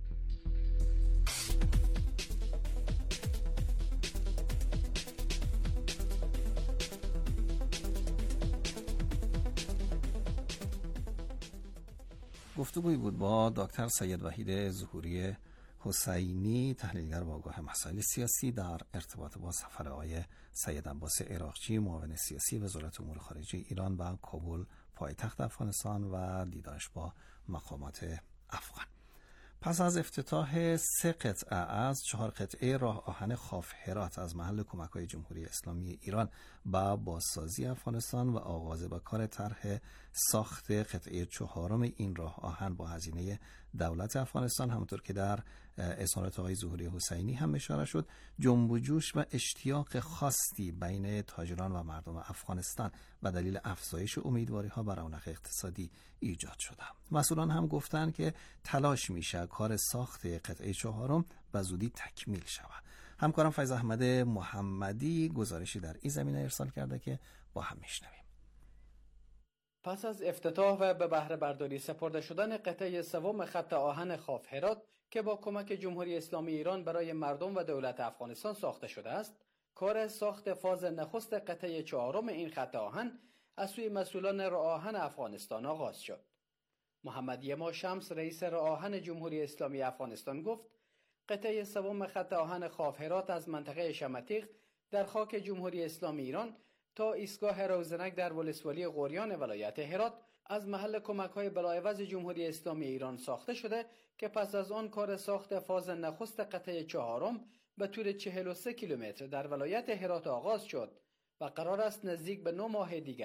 [SPEAKER 14] گفتگویی بود با دکتر سید وحید ظهوری حسینی، تحلیلگر با آگاه مسائل سیاسی، در ارتباط با سفر آقای سید عباس عراقچی، معاون سیاسی وزارت امور خارجه ایران به کابل پایتخت افغانستان و دیدارش با مقامات افغان. پس از افتتاح سه قطعه از چهار قطعه راه آهن خاف هرات از محل کمک‌های جمهوری اسلامی ایران با بازسازی افغانستان و آغاز به کار طرح ساخت قطعه چهارم این راه آهن با هزینه دولت افغانستان، همونطور که در اظهارات آقای ظهوری حسینی هم اشاره شد، جنب و جوش و اشتیاق خاصی بین تاجران و مردم افغانستان و دلیل افزایش امیدواری‌ها بر رونق اقتصادی ایجاد شده. مسئولان هم گفتند که تلاش میشه کار ساخت قطعه چهارم به زودی تکمیل شود. همکارم فیض احمد محمدی گزارشی در این زمینه ارسال کرده که با هم میشنویم.
[SPEAKER 16] پس از افتتاح و به بهره برداری سپرده شدن قطعه سوم خط آهن خاف هرات که با کمک جمهوری اسلامی ایران برای مردم و دولت افغانستان ساخته شده است، کار ساخت فاز نخست قطعه چهارم این خط آهن از سوی مسئولان راه آهن افغانستان آغاز شد. محمد یما شمس رئیس راه آهن جمهوری اسلامی افغانستان گفت قطعه سوم خط آهن خاف هرات از منطقه شمتیق در خاک جمهوری اسلامی ایران تا ایستگاه روزنک در ولسوالی غوریان ولایت هرات از محل کمک‌های بلاعوض جمهوری اسلامی ایران ساخته شده که پس از آن کار ساخت فاز نخست قطعه چهارم به طول چهل و سه کیلومتر در ولایت هرات آغاز شد و قرار است نزدیک به نه ماه دیگر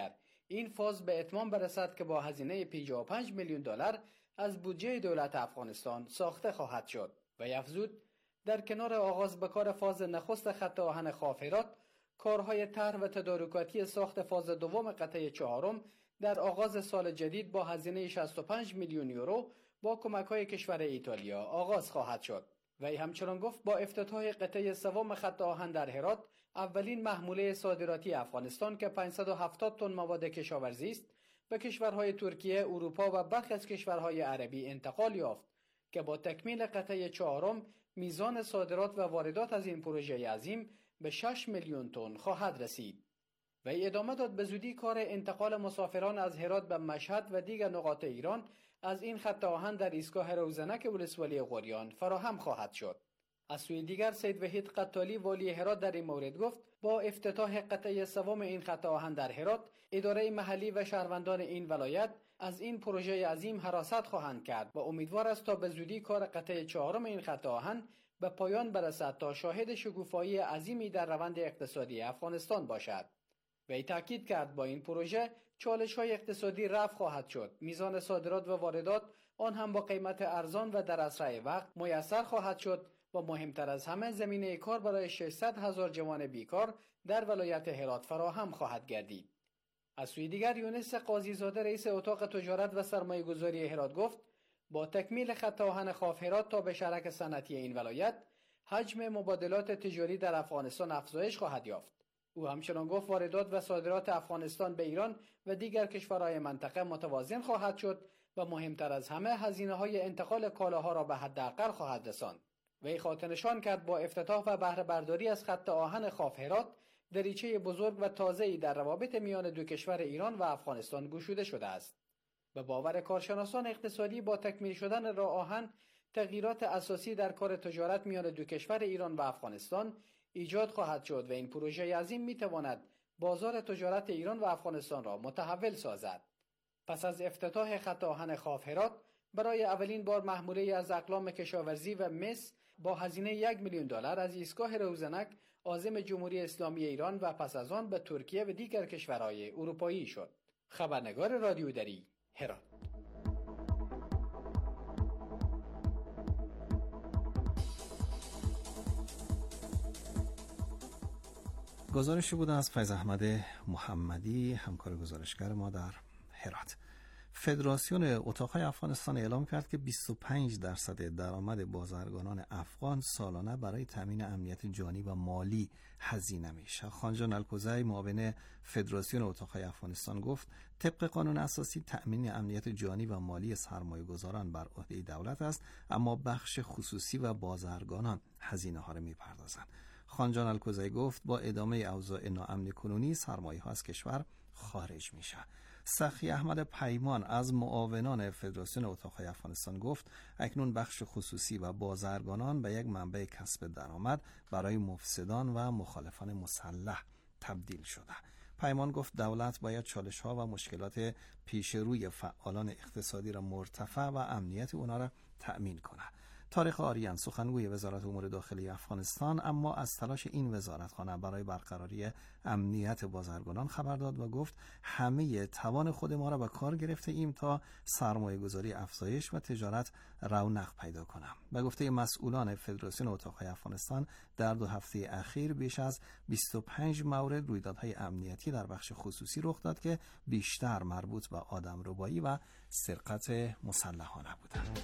[SPEAKER 16] این فاز به اتمام برسد که با هزینه پنجاه و پنج میلیون دلار از بودجه دولت افغانستان ساخته خواهد شد. و افزود در کنار آغاز به کار فاز نخست خط آهن خاف هرات، کارهای طرح و تدارکاتی ساخت فاز دوم قطعه چهارم در آغاز سال جدید با هزینه شصت و پنج میلیون یورو با کمک‌های کشور ایتالیا آغاز خواهد شد. وی همچنان گفت با افتتاح قطعه سوم خط آهن در هرات، اولین محموله صادراتی افغانستان که پانصد و هفتاد تن مواد کشاورزی است به کشورهای ترکیه، اروپا و برخی از کشورهای عربی انتقال یافت که با تکمیل قطعه چهارم میزان صادرات و واردات از این پروژه عظیم به شش میلیون تن خواهد رسید. و ادامه داد به زودی کار انتقال مسافران از هرات به مشهد و دیگر نقاط ایران از این خط آهن در ایستگاه روزنک ولسوالی غوریان فراهم خواهد شد. از سوی دیگر سید وحید قتالی والی هرات در این مورد گفت با افتتاح قطعه سوم این خط آهن در هرات، اداره محلی و شهروندان این ولایت از این پروژه عظیم حراست خواهند کرد و امیدوار است تا به زودی کار قطعه چهارم این خط آهن به پایان برسد تا شاهد شکوفایی عظیمی در روند اقتصادی افغانستان باشد. وی تاکید کرد با این پروژه چالش‌های اقتصادی رفع خواهد شد، میزان صادرات و واردات آن هم با قیمت ارزان و در اسرع وقت میسر خواهد شد و مهمتر از همه زمینه کار برای ششصد هزار جوان بیکار در ولایت هرات فراهم خواهد گردید. از سوی دیگر یونس قاضیزاده رئیس اتاق تجارت و سرمایه‌گذاری هرات گفت با تکمیل خط آهن خاف هرات تا به شرک صنعتی این ولایت، حجم مبادلات تجاری در افغانستان افزایش خواهد یافت. او همچنان گفت واردات و صادرات افغانستان به ایران و دیگر کشورهای منطقه متوازن خواهد شد و مهمتر از همه هزینه‌های انتقال کالاها را به حداقل خواهد رساند. وی خاطر نشان کرد با افتتاح و بهره برداری از خط آهن خاف هرات، دریچه بزرگ و تازه‌ای در روابط میان دو کشور ایران و افغانستان گشوده شده است. به باور کارشناسان اقتصادی با تکمیل شدن راه آهن، تغییرات اساسی در کار تجارت میان دو کشور ایران و افغانستان ایجاد خواهد شد و این پروژه عظیم میتواند بازار تجارت ایران و افغانستان را متحول سازد. پس از افتتاح خط آهن خاف هرات، برای اولین بار محموله از اقلام کشاورزی و مس با هزینه یک میلیون دلار از ایستگاه روزنک عازم جمهوری اسلامی ایران و پس از آن به ترکیه و دیگر کشورهای اروپایی شد. خبرنگار رادیو دری، هرات.
[SPEAKER 14] گزارشی بود از فیض احمد محمدی، همکار گزارشگر ما در هرات. فدراسیون اتاق‌های افغانستان اعلام کرد که بیست و پنج درصد درآمد بازرگانان افغان سالانه برای تامین امنیت جانی و مالی هزینه میشه. خانجان الکوزی، معاون فدراسیون اتاق‌های افغانستان، گفت طبق قانون اساسی تأمین امنیت جانی و مالی سرمایه‌گذاران بر عهده دولت است، اما بخش خصوصی و بازرگانان هزینه‌ها را می‌پردازند. خانجان الکوزی گفت با ادامه اوضاع ناامن کنونی سرمایه‌ها از کشور خارج میشه. سخی احمد پیمان از معاونان فدراسیون اتاق‌های افغانستان گفت اکنون بخش خصوصی و بازرگانان به یک منبع کسب درآمد برای مفسدان و مخالفان مسلح تبدیل شده. پیمان گفت دولت باید چالش‌ها و مشکلات پیش روی فعالان اقتصادی را مرتفع و امنیت اونا را تأمین کنه. طارق آریان، سخنگوی وزارت امور داخلی افغانستان، اما از تلاش این وزارتخانه برای برقراری امنیت بازرگانان خبر داد و گفت همه توان خود ما را به کار گرفته ایم تا سرمایه گذاری افزایش و تجارت رونق پیدا کنه. به گفته مسئولان فدراسیون اتاق‌های افغانستان، در دو هفته اخیر بیش از بیست و پنج مورد رویدادهای امنیتی در بخش خصوصی رخ داد که بیشتر مربوط به آدمربایی و سرقت مسلحانه بودند.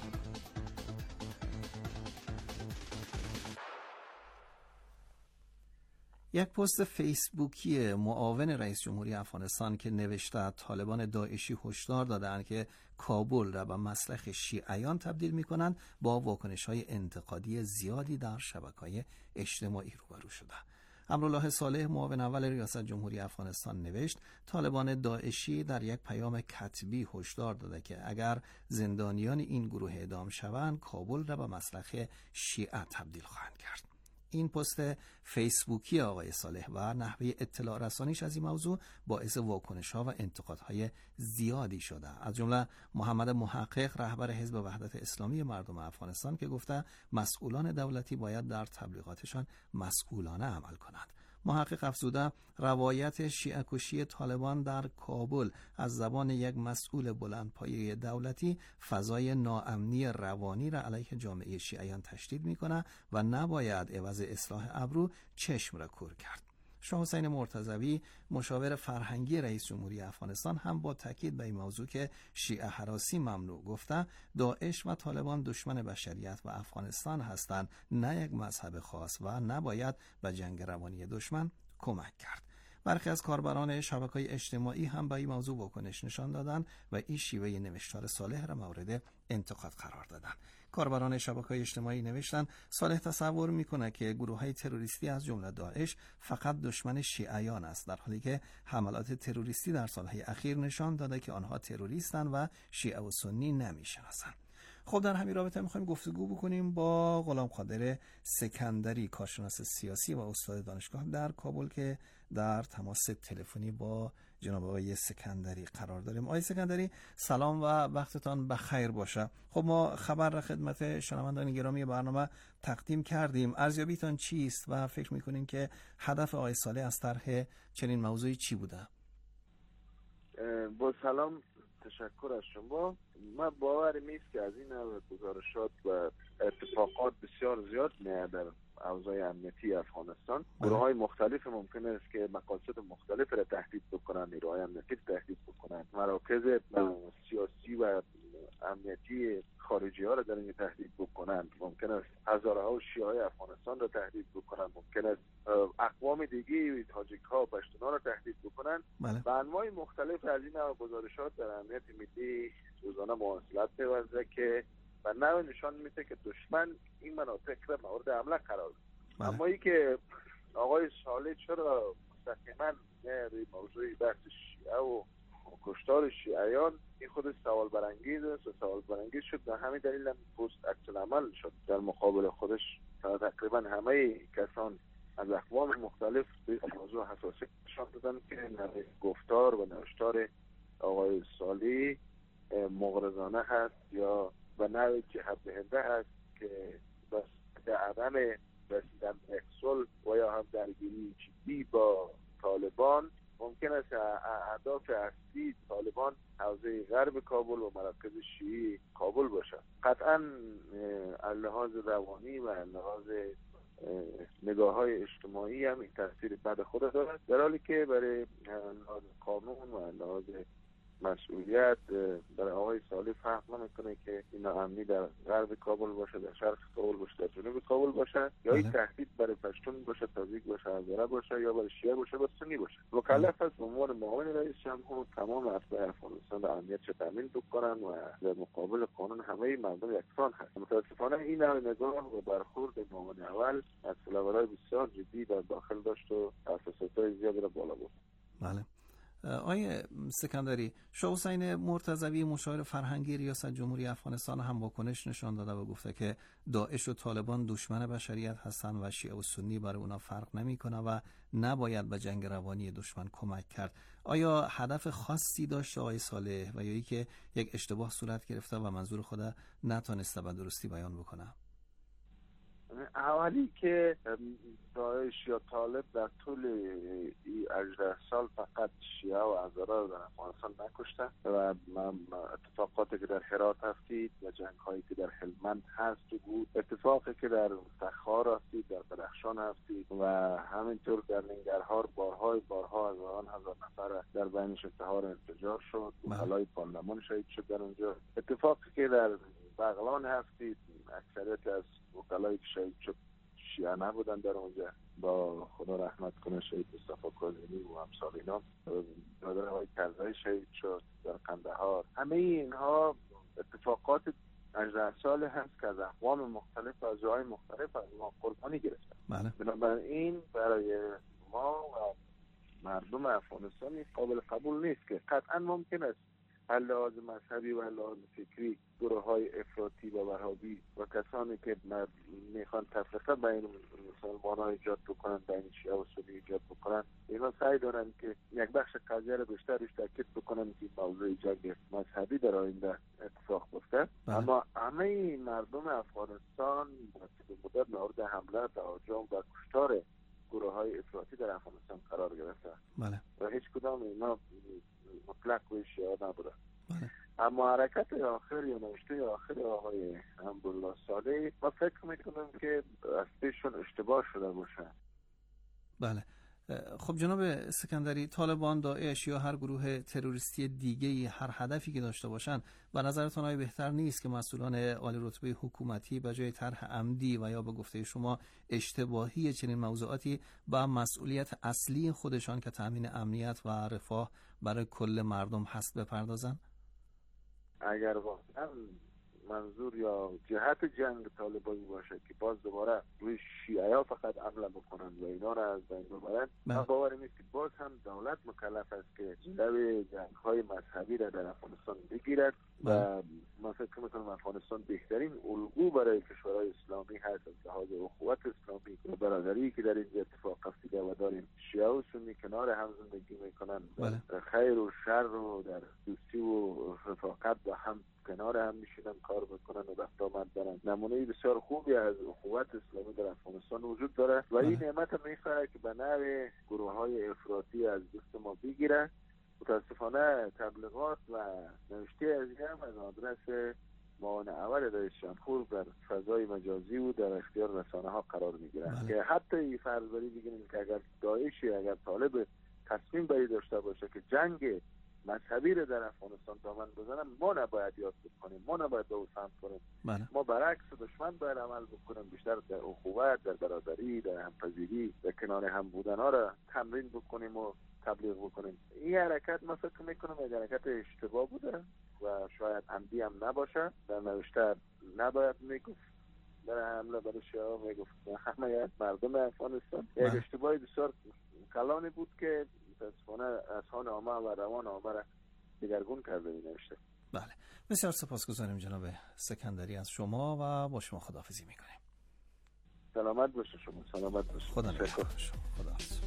[SPEAKER 14] یک پست فیسبوکی معاون رئیس جمهوری افغانستان که نوشته طالبان داعشی هشدار دادند که کابل را به مسلخ شیعیان تبدیل می‌کنند، با واکنش‌های انتقادی زیادی در شبکه‌های اجتماعی روبرو شده. امرالله صالح، معاون اول ریاست جمهوری افغانستان، نوشت طالبان داعشی در یک پیام کتبی هشدار داده که اگر زندانیان این گروه اعدام شوند، کابل را به مسلخ شیعه تبدیل خواهند کرد. این پست فیسبوکی آقای صالح و نحوه اطلاع رسانیش از این موضوع باعث واکنش‌ها و انتقادهای زیادی شده. از جمله محمد محقق، رهبر حزب وحدت اسلامی مردم افغانستان، که گفته مسئولان دولتی باید در تبلیغاتشان مسئولانه عمل کنند. محقق افزوده روایت شیعه کشی طالبان در کابل از زبان یک مسئول بلندپایه دولتی فضای ناامنی روانی را علیه جامعه شیعیان تشدید میکنه و نباید عوض اصلاح ابرو چشم را کور کرد. شاه حسین مرتضوی مشاور فرهنگی رئیس جمهوری افغانستان هم با تاکید به این موضوع که شیعه هراسی ممنوع گفته داعش و طالبان دشمن بشریت و افغانستان هستند، نه یک مذهب خاص و نباید به جنگ روانی دشمن کمک کرد. برخی از کاربران شبکه‌های اجتماعی هم به این موضوع واکنش نشان دادند و این شیوه نوشتار صالح را مورد انتقاد قرار دادند. کاربران شبکه‌های اجتماعی نوشتند صالح تصور می‌کند که گروه‌های تروریستی از جمله داعش فقط دشمن شیعیان است، در حالی که حملات تروریستی در سالهای اخیر نشان داده که آنها تروریستند و شیعه و سنی نمی‌شناسند. خب در همین رابطه می‌خوایم گفتگو بکنیم با غلام قادر سکندری، کارشناس سیاسی و استاد دانشگاه در کابل که در تماس تلفنی با جناب آقای سکندری قرار داریم. آقای سکندری سلام و وقتتان بخیر باشه. خب ما خبر را خدمت شنوندگان گرامی برنامه تقدیم کردیم. ارزیابیتان چیست و فکر می‌کنین که هدف آقای صالح از طرح چنین موضوعی چی بوده؟
[SPEAKER 17] با سلام، تشکر از شما. من باورم نیست که از این نوع گزارشات و اتفاقات بسیار زیاد میاد در اوضاع امنیتی افغانستان. گروه های مختلف ممکن است که مقاصد مختلف را تهدید بکنند، نیروهای امنیتی را تهدید بکنند، مراکز سیاسی و امنیتی خارجی ها را در این تهدید بکنند، ممکن است هزاره ها و شیعه های افغانستان را تهدید بکنند، ممکن است اقوام دیگه تاجیک ها و پشتون ها را تهدید بکنند. به انواع مختلف از این نوع گزارشات در امنیت ملی روزانه مواصلات پیوسته که و نوع نشان میده که دشمن این مناطق را مورد حمله قرار داد. اما ای که آقای صالح چرا مستقیما روی موضوع بحث شیعه و کشتار شیعیان، این خودش سوال برانگیز است و سوال برانگیز شد. به همین دلیل هم پست عکس العمل شد در مقابل خودش. تقریبا همه کسان از اقوام مختلف به موضوع حساسی نشان دادن که نوع گفتار و نوشتار آقای صالح مغرضانه هست یا به نوع جهت دهنده هست که بس در عدم رسیدن به صلح و یا هم درگیری جدی با طالبان ممکن است اهداف اصلی طالبان حوزه غرب کابل و مراکز شیعی کابل باشد. قطعا از لحاظ روانی و از لحاظ نگاه های اجتماعی هم این تاثیر بد خود دارد، در حالی که برای لحاظ قانون و لحاظ مسئولیت برای آقای صالح فهم نمیکنه که این امنی در غرب کابل باشه، در شرق کابل باشه، در جنوب کابل باشه، یا این تهدید برای پشتون باشه، تاجیک باشه، هزاره باشه، یا برای شیعه باشه، برای سنی باشه. مکلف است به عنوان معاون رئیس جمهور تمام اتباع افغانستان در امنیت چه تامین بکنن و در مقابل قانون همه مردم یکسان هست. متاسفانه این نوع نگاه و برخورد معاون اول از فلورای بسیار جدی در داخل داشت و اساسات‌های زیادی را بالا برد.
[SPEAKER 14] بله. آقای سکندری، شاه حسین مرتضوی مشاور فرهنگی ریاست جمهوری افغانستان هم واکنش نشان داده و گفته که داعش و طالبان دشمن بشریت هستند و شیعه و سنی برای اونا فرق نمیکنه و نباید به جنگ روانی دشمن کمک کرد. آیا هدف خاصی داشت آقای صالح و یا ای که یک اشتباه صورت گرفته و منظور خود نتونسته به درستی بیان بکنه؟
[SPEAKER 17] اولی که داعش یا طالب در طول هجده سال فقط شیعه و هزاره رو در افغانستان نکشته و اتفاقاتی که در هرات هستید و جنگ هایی که در هلمند هست و بود، اتفاقی که در تخار هستید، در بدخشان هستید و همینطور در ننگرهار بارهای بارها هزاران هزار نفر در بین شتهار انفجار شد، وکلای پارلمان شهید شد در اونجا. اتفاقی که در بغلان هستید، اکثریت از وکلایی که شهید شد شیعه نبودن در اونجا، با خدا رحمت کنه شهید مصطفی کاظمی و امثال اینا. برادر آقای کرزی شهید شد در قندهار. همه اینها اتفاقات هجده ساله هست که از اقوام مختلف و از جاهای مختلف از ما قربانی گرفتن.
[SPEAKER 14] بله.
[SPEAKER 17] بنابراین برای ما و مردم افغانستان قابل قبول نیست که قطعا ممکن است از لحاظ مذهبی و لحاظ فکری گروه های افراطی و وهابی و کسانی که میخوان تفرقه بین مسلمان ها ایجاد بکنن، بین شیعه و سنی ایجاد بکنن، اینا سعی دارن که یک بخش قضیه رو بیشتر روش تاکید بکنن که موضوع جنگ مذهبی در آینده اتفاق بیفته. اما همه مردم افغانستان که به مدت مورد حمله، تهاجم و کشتار گروه های افراطی در
[SPEAKER 14] بله.
[SPEAKER 17] و هیچ کدام اینا مطلق و شیعه نبوده.
[SPEAKER 14] بله.
[SPEAKER 17] اما حرکت آخر یا نوشته آخر آقای حمدالله صالح ما فکر میکنم که از پیششون اشتباه شده باشه.
[SPEAKER 14] بله. خب جناب اسکندری، طالبان، داعش یا هر گروه تروریستی دیگه‌ای هر هدفی که داشته باشن، به نظرتون آیا بهتر نیست که مسئولان عالی رتبه حکومتی به جای طرح عمدی و یا به گفته شما اشتباهی چنین موضوعاتی با مسئولیت اصلی خودشان که تامین امنیت و رفاه برای کل مردم هست بپردازن؟
[SPEAKER 17] اگر واقعا منظور یا جهت جنگ طالبانی باشه که باز دوباره روی شیعه ها فقط حمله بکنن و اینا را از بین ببرن، من باورم نیست که باز هم دولت مکلف است که جلوی جنگ های مذهبی را در افغانستان بگیرد و من فکر میکنم افغانستان بهترین الگو برای کشورهای اسلامی هست از لحاظ اخوت اسلامی و برادری که در اینجا اتفاق افتاده و داریم. شیعه و سنی کنار هم زندگی میکنن، در خیر و شر و در دوستی و رفاقت با هم کنار هم میشینن کار بکنن و دست آمد دارن. نمونه بسیار خوبی از اخوت اسلامی در افغانستان وجود داره و این نعمت هم میخواه که به نوع گروه های افراطی از دست ما بگیره. متاسفانه تبلیغات و نوشته از هم از آدرس معاون اول رئیس جمهور در فضای مجازی و در اختیار رسانه ها قرار میگیرن که حتی این فرض بری بگیریم که اگر داعشی اگر طالب تصمیم بری داشته باشه که جنگ مذهبی رو در افغانستان دامن بزنن، ما نباید یاد بکنیم، ما نباید دو سمت کنیم.
[SPEAKER 14] بله.
[SPEAKER 17] ما برعکس دشمن باید عمل بکنیم، بیشتر در اخوت، در برادری، در همپذیری، در کنار هم بودن ها را تمرین بکنیم و تبلیغ بکنیم. این حرکت ما فکر میکنم یک حرکت اشتباه بوده و شاید عمدی هم نباشه. در نوشته نباید میگفت در حمله برای شیعه میگفت همه مردم افغانستان. یک اشتباه بسیار کلانی بود که متاسفانه اذهان عامه و روان عامه را دگرگون کرده می نوشته.
[SPEAKER 14] بله، بسیار سپاسگزاریم جناب سکندری از شما و با شما خداحافظی میکنیم.
[SPEAKER 17] سلامت باشه شما. سلامت باشه.
[SPEAKER 14] خدا نگهدار شما. خداحافظ.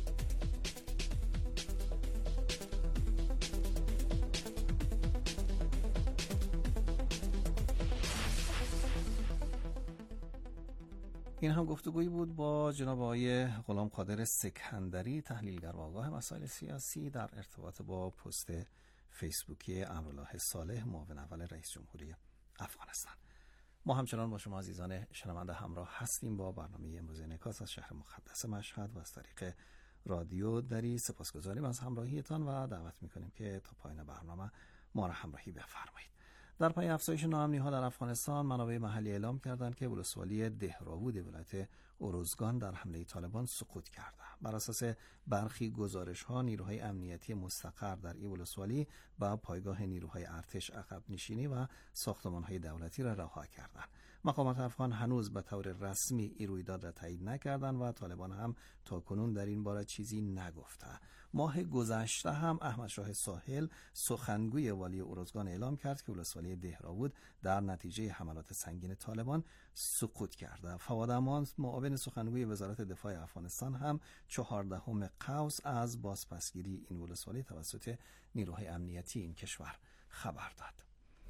[SPEAKER 14] این هم گفتگویی بود با جناب آقای غلام قادر سکندری، تحلیلگر و آگاه مسائل سیاسی در ارتباط با پست فیسبوکی امرالله صالح، معاون اول رئیس جمهوری افغانستان. ما همچنان با شما عزیزان شنونده همراه هستیم با برنامه امروز انعکاس از شهر مقدس مشهد و از طریق رادیو دری. سپاسگزاریم از همراهیتان و دعوت میکنیم که تا پایان برنامه ما را همراهی بفرمایید. در پی افزایش ناامنی‌ها در افغانستان، منابع محلی اعلام کردند که ولسوالی دهراوود ولایت اروزگان در حمله طالبان سقوط کرده. بر اساس برخی گزارش‌ها، نیروهای امنیتی مستقر در این ولسوالی با پایگاه نیروهای ارتش عقب نشینی و ساختمان‌های دولتی را رها کردند. مقامات افغان هنوز به طور رسمی این رویداد را تایید نکردند و طالبان هم تاکنون در این باره چیزی نگفته. ماه گذشته هم احمد شاه ساحل، سخنگوی والی اروزگان، اعلام کرد که ولسوالی دهراوود در نتیجه حملات سنگین طالبان سقوط کرده. فواد امان، معاون سخنگوی وزارت دفاع افغانستان، هم چهاردهم قوس از بازپسگیری این ولسوالی توسط نیروهای امنیتی این کشور خبر داد.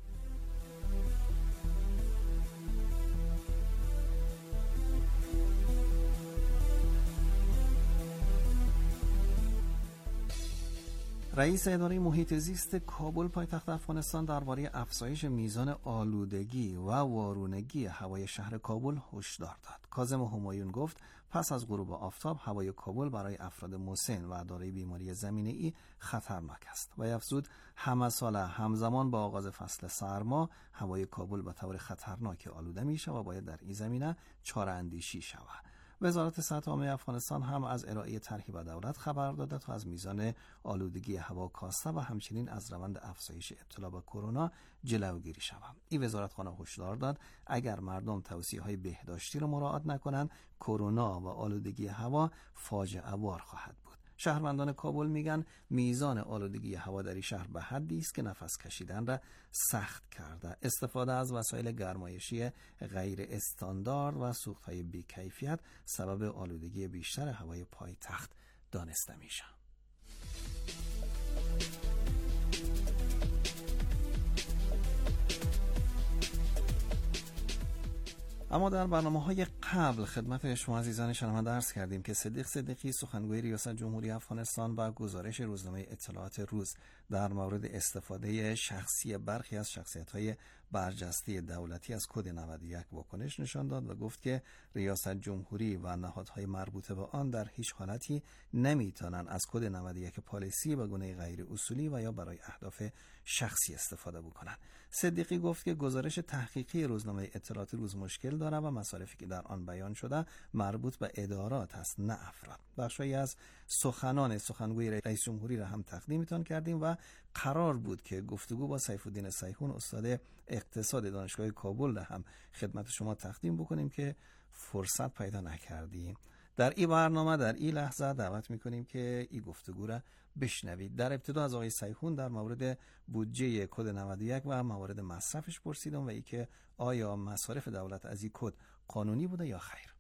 [SPEAKER 14] رئیس اداره محیط زیست کابل پایتخت افغانستان درباره افزایش میزان آلودگی و وارونگی هوای شهر کابل هشدار داد. کاظم همایون گفت پس از غروب آفتاب هوای کابل برای افراد مسن و دارای بیماری زمینه‌ای خطرناک است و افزود همه ساله همزمان با آغاز فصل سرما هوای کابل به طور خطرناک آلوده میشه و باید در این زمینه چاره‌اندیشی شود. وزارت صحت عامه افغانستان هم از ارائه طرحی به دولت خبر داده تا از میزان آلودگی هوا کاسته و همچنین از روند افزایش ابتلا به کرونا جلوگیری شود. این وزارتخانه هشدار داد اگر مردم توصیه‌های بهداشتی را مراعات نکنند، کرونا و آلودگی هوا فاجعه وار خواهد بود. شهروندان کابل میگن میزان آلودگی هوا در این شهر به حدی است که نفس کشیدن را سخت کرده. استفاده از وسایل گرمایشی غیر استاندارد و سوخت‌های بی‌کیفیت سبب آلودگی بیشتر هوای پایتخت دانسته میشه. اما در برنامه‌های قبل خدمت شما عزیزان شنونده عرض کردیم که صدیق صدیقی سخنگوی ریاست جمهوری افغانستان و گزارش روزنامه اطلاعات روز در مورد استفاده شخصی برخی از شخصیت‌های برجسته دولتی از کد نود و یک واکنش نشان داد و گفت که ریاست جمهوری و نهادهای مربوطه به آن در هیچ حالتی نمیتونن از کد نود و یک پالیسی به گونه غیر اصولی و یا برای اهداف شخصی استفاده بکنن. صدیقی گفت که گزارش تحقیقی روزنامه اطلاعات روز مشکل داره و مصارفی که در آن بیان شده مربوط به ادارات است نه افراد. بخشی از سخنان سخنگوی رئیس جمهوری را هم تقدیمتان کردیم و قرار بود که گفتگو با سیف الدین سیحون استاد اقتصاد دانشگاه کابل را هم خدمت شما تقدیم بکنیم که فرصت پیدا نکردیم. در این برنامه در این لحظه دعوت میکنیم که این گفتگو را بشنوید. در ابتدا از آقای سیحون در مورد بودجه کد نود و یک و موارد مصرفش پرسیدم و ای که آیا مصارف دولت از این کد قانونی بوده یا خیر.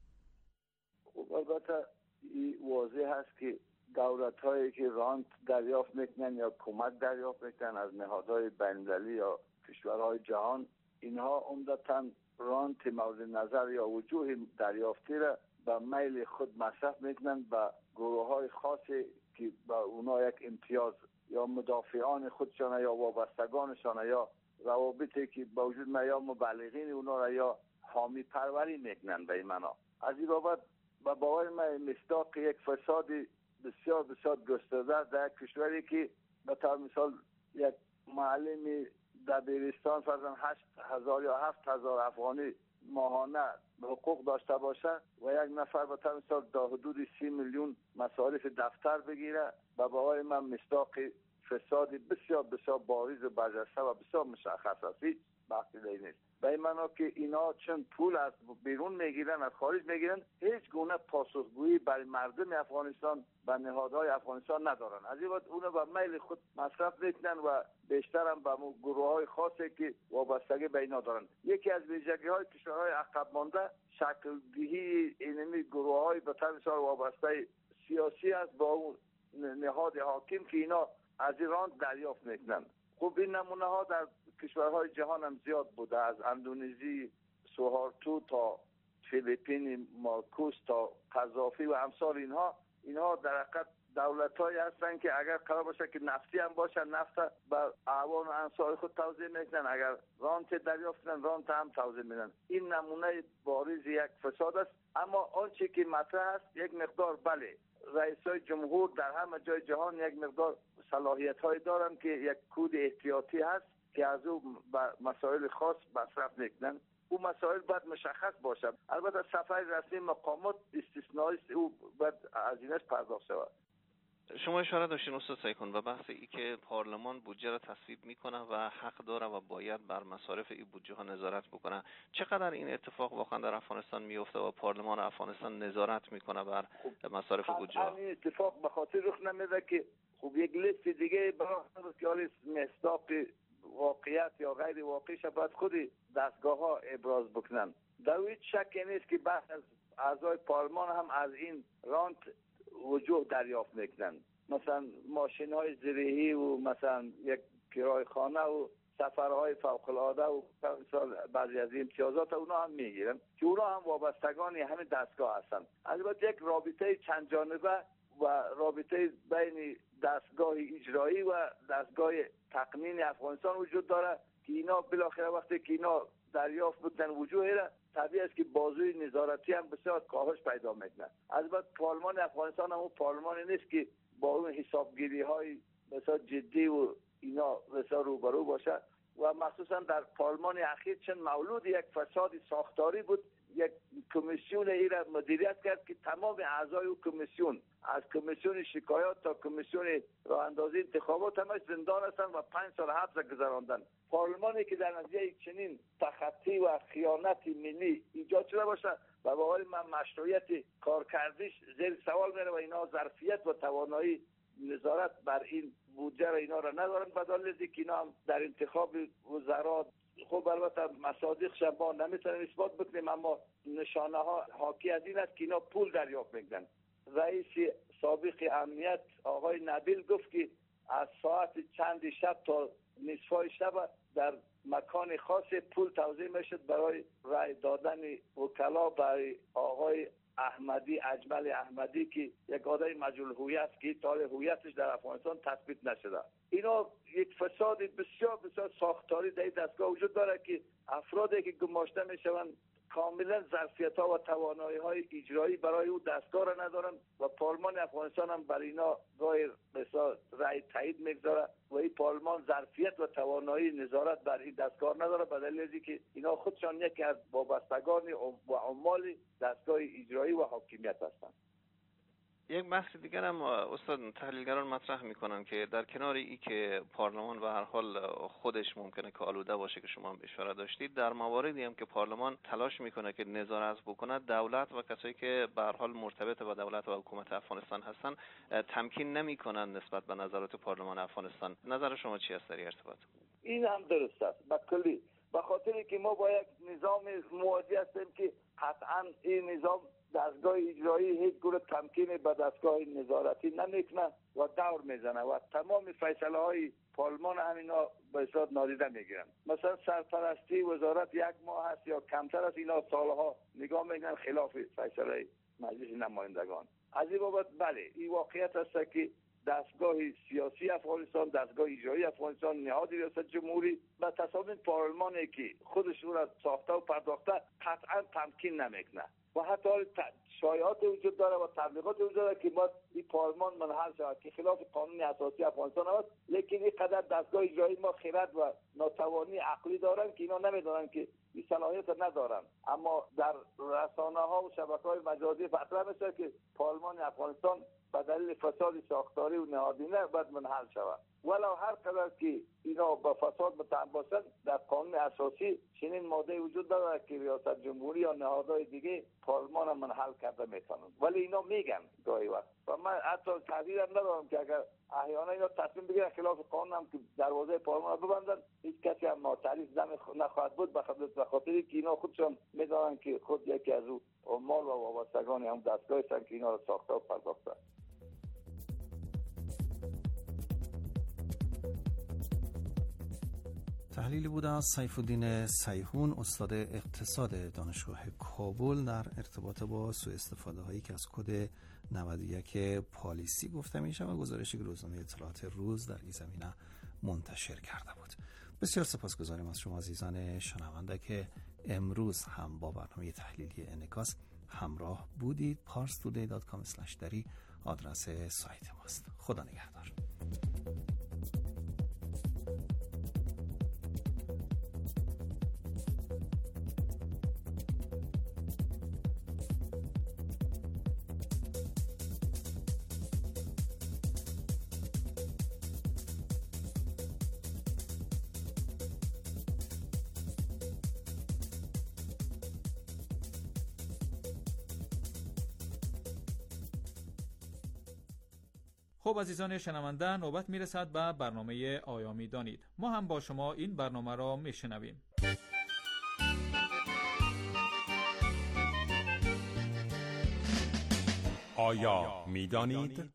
[SPEAKER 18] خب البته این واضح هست که دولت هایی که رانت دریافت میکنن یا کمک دریافت میکنن از نهادهای بین‌المللی یا کشورهای جهان، اینها عمدتاً رانت مورد نظر یا وجوه دریافتی را به میل خود مصرف میکنن به گروه های خاصی که به اونا یک امتیاز یا مدافعان خودشان یا وابستگانشان یا روابطی که با وجود ما یا مبلغین اونا را یا حامی پروری میکنن به این معنا. از این بابت به باور من مصداق یک فساد بسیار بسیار گسترده در یک کشوری که به طور مثال یک معلم دبیرستان فرضاً هشت هزار یا هفت هزار افغانی ماهانه حقوق داشته باشه و یک نفر به طور مثال در حدود سی میلیون مصارف دفتر بگیره، به باور من مصداق فساد بسیار بسیار باریز و برجسته و بسیار مشخص است. هیچ بحثی دیگه نیست. به این معنا که اینا چون پول از بیرون میگیرن، از خارج میگیرن، هیچ گونه پاسخگویی برای مردم افغانستان و نهادهای افغانستان ندارن. از این وقت اونا به میل خود مصرف میکنن و بیشتر هم به گروه های خاصی که وابستگی به اینا دارن. یکی از ویژگی های کشورهای عقب مانده شکل دهی اینمی گروه های به طور مثال وابسته سیاسی است با اون نهاد حاکم که اینا از ایران دریافت میکنن. خب این نمونه ها در کشورهای جهان هم زیاد بوده، از اندونزی سوهارتو تا فیلیپین مارکوس تا قذافی و امثال اینها اینها در حقیقت دولت‌هایی هستند که اگر قرار باشه که نفتی هم باشه نفت بر اعوان و انصار خود توزیع میکنن، اگر رانت دریافت کنن رانت هم توزیع میدن. این نمونه بارز یک فساد است. اما آنچه که مطرح است یک مقدار بله رئیسای جمهور در همه جای جهان یک مقدار صلاحیت‌های دارن که یک کد احتیاطی هست که از او مسائل خاص مصرف میکنن. او مسائل باید مشخص باشه. البته سفر رسمی مقامات استثنایی است، او باید هزینه‌اش پرداخت شود.
[SPEAKER 19] شما اشاره داشتین استاد سیحون و بحث ای که پارلمان بودجه را تصویب میکنه و حق داره و باید بر مصارف این بودجه ها نظارت بکنه. چقدر این اتفاق واقعا در افغانستان میفته و پارلمان افغانستان نظارت میکنه بر مصارف بودجه ها؟
[SPEAKER 18] این اتفاق به خاطر رخ نمیده که خب یک لیست دیگه برای که مصداق واقعیت یا غیر واقعیش باید خود دستگاه ها ابراز بکنن. در هیچ شکی نیست که بعض از اعضای پارلمان هم از این رانت وجوه دریافت میکنن، مثلا ماشین های زرهی و مثلا یک کرای خانه و سفرهای فوق العاده و مثلا بعضی از امتیازات اونا هم میگیرن که اونا هم وابستگانی همین دستگاه هستن. البته یک رابطه چند جانبه و رابطه بین دستگاه اجرایی و دستگاه تقنین افغانستان وجود داره که اینا بالاخره وقتی که اینا دریافت بودن وجوه را طبیعی است که بازوی نظارتی هم بسیار کاهش پیدا میکنه. البته پارلمان افغانستان هم اون پارلمانی نیست که با اون حسابگیری های بسیار جدی و اینا بسیار روبرو باشه و مخصوصا در پارلمان اخیر چند مولود یک فساد ساختاری بود. یک کمیسیون ای را مدیریت کرد که تمام اعضای او کمیسیون از کمیسیون شکایات تا کمیسیون راه اندازی انتخابات همش زندان هستند و پنج سال حبس گذراندن. پارلمانی که در نتیجه یک چنین تخطی و خیانت ملی ایجاد شده باشه و به حال من مشروعیت کارکردیش زیر سوال میره و اینا ظرفیت و توانایی نظارت بر این بودجه را اینا را ندارن، بدل که اینا هم در انتخاب وزرا خب البته مصادیق شما نمیتونن اثبات بکنیم، اما نشانه ها حاکی از این است که اینا پول دریافت میکنن. رئیس سابق امنیت آقای نبیل گفت که از ساعت چند شب تا نصفای شب در مکان خاص پول توزیع میشد برای رای دادن وکلا برای آقای احمدی، اجمل احمدی که یک آدم مجهول هویت که تا هویتش در افغانستان تثبیت نشده. اینا یک فساد بسیار بسیار ساختاری در دستگاه وجود داره که افرادی که گماشته میشوند کاملا ظرفیت ها و توانایی های اجرایی برای او دستگاه را ندارن و پارلمان افغانستان هم بر اینا غیر مثلا رای تایید میگذاره و این پارلمان ظرفیت و توانایی نظارت بر این دستگاه نداره، به دلیل اینکه اینا خودشان یکی از وابستگان و عمال دستگاه اجرایی و حاکمیت هستند.
[SPEAKER 19] یک بحث دیگر هم استاد تحلیلگران مطرح میکنن که در کنار ای که پارلمان به هر حال خودش ممکنه که آلوده باشه که شما هم اشاره داشتید، در مواردی هم که پارلمان تلاش میکنه که نظارت بکنه، دولت و کسایی که به هر حال مرتبط با دولت و حکومت افغانستان هستن تمکین نمیکنن نسبت به نظرات پارلمان افغانستان. نظر شما چی است در این ارتباط؟
[SPEAKER 18] این هم درست است به کلی، به خاطر که ما با یک نظام مواجه هستیم که قطعا این نظام دستگاه اجرایی هیچ گونه تمکین به دستگاه نظارتی نمیکنه و دور میزنه و تمام فیصله های پارلمان همینا به حساب نادیده میگیرن. مثلا سرپرستی وزارت یک ماه هست یا کمتر از اینا سالها نگاه میکنن خلاف فیصله مجلس نمایندگان. از این بابت بله این واقعیت است که دستگاه سیاسی افغانستان، دستگاه اجرایی افغانستان، نهاد ریاست جمهوری به تصامیم پارلمانی که خودش رو ساخته و پرداخته قطعا تمکین نمیکنه و حتی شایعات وجود داره و تبلیغات وجود داره که باید این پارلمان منحل شود که خلاف قانون اساسی افغانستان است، لیکن این قدر دستگاه اجرایی ما خرد و ناتوانی عقلی دارن که اینا نمیدونن که این صلاحیت ندارن، اما در رسانه ها و شبکه‌های مجازی مطرح میشه که پارلمان افغانستان به دلیل فساد ساختاری و نهادینه باید منحل شود. ولو هر قدر که اینا با فساد متهم باشند، در قانون اساسی چنین ماده وجود داره که ریاست جمهوری یا نهادهای دیگه پارلمان منحل کرده میتونن، ولی اینا میگن گاهی وقت و من حتی تحلیل هم ندارم که اگر احیانا اینا تصمیم بگیرن خلاف قانون هم که دروازه پارلمان ببندن، هیچ کسی هم معترض نخواهد بود، به خاطر که اینا خودشون میدونن که خود یکی از او عمال و وابستگان هم دستگاه هستن که اینا رو ساخته و پرداخته.
[SPEAKER 14] تحلیلی بود از سیف‌الدین سیحون، استاد اقتصاد دانشگاه کابل، در ارتباط با سوء استفاده هایی که از کد نود و یک پالیسی گفته میشه و گزارشی که روزنامه اطلاعات روز در این زمینه منتشر کرده بود. بسیار سپاسگزاریم از شما عزیزان شنونده که امروز هم با برنامه تحلیلی انعکاس همراه بودید. پارس تودی دات کام اسلش دری آدرس سایت ماست. خدا نگهدار.
[SPEAKER 13] خب عزیزان شنونده، نوبت میرسد به برنامه آیا میدانید. ما هم با شما این برنامه را میشنویم.
[SPEAKER 10] آیا میدانید؟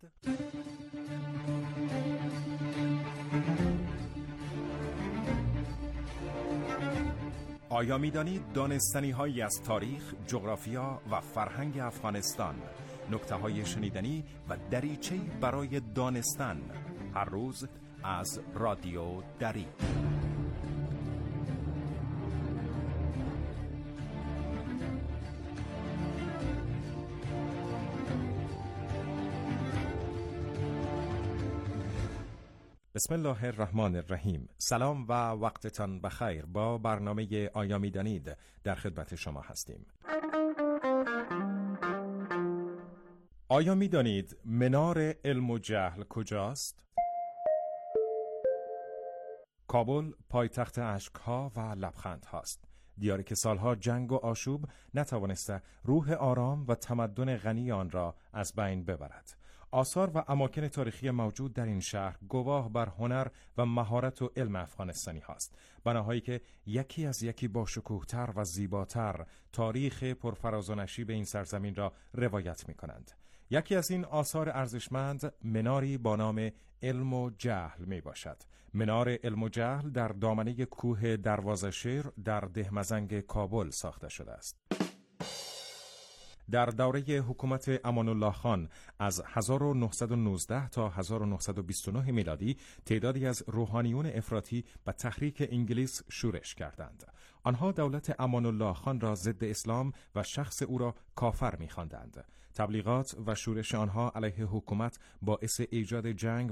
[SPEAKER 10] آیا میدانید دانستنی هایی از تاریخ، جغرافیا و فرهنگ افغانستان، نکته های شنیدنی و دریچه‌ای برای دانستن، هر روز از رادیو دری. بسم الله الرحمن الرحیم. سلام و وقتتان بخیر. با برنامه آیا میدانید در خدمت شما هستیم. آیا میدانید منار علم و جهل کجاست؟ کابل پایتخت اشک‌ها و لبخندهاست. دیاری که سالها جنگ و آشوب نتوانسته روح آرام و تمدن غنی آن را از بین ببرد. آثار و اماکن تاریخی موجود در این شهر گواه بر هنر و مهارت و علم افغانستانی هاست. بناهایی که یکی از یکی با شکوه‌تر و زیباتر تاریخ پرفراز و نشیب این سرزمین را روایت می کنند. یکی از این آثار ارزشمند مناری با نام علم و جهل می باشد. منار علم و جهل در دامنه کوه دروازه شیر در دهمزنگ کابل ساخته شده است. در دوره حکومت امان الله خان از هزار و نهصد و نوزده تا هزار و نهصد و بیست و نه میلادی تعدادی از روحانیون افراطی به تحریک انگلیس شورش کردند. آنها دولت امان الله خان را ضد اسلام و شخص او را کافر می‌خواندند. تبلیغات و شورش آنها علیه حکومت باعث ایجاد جنگ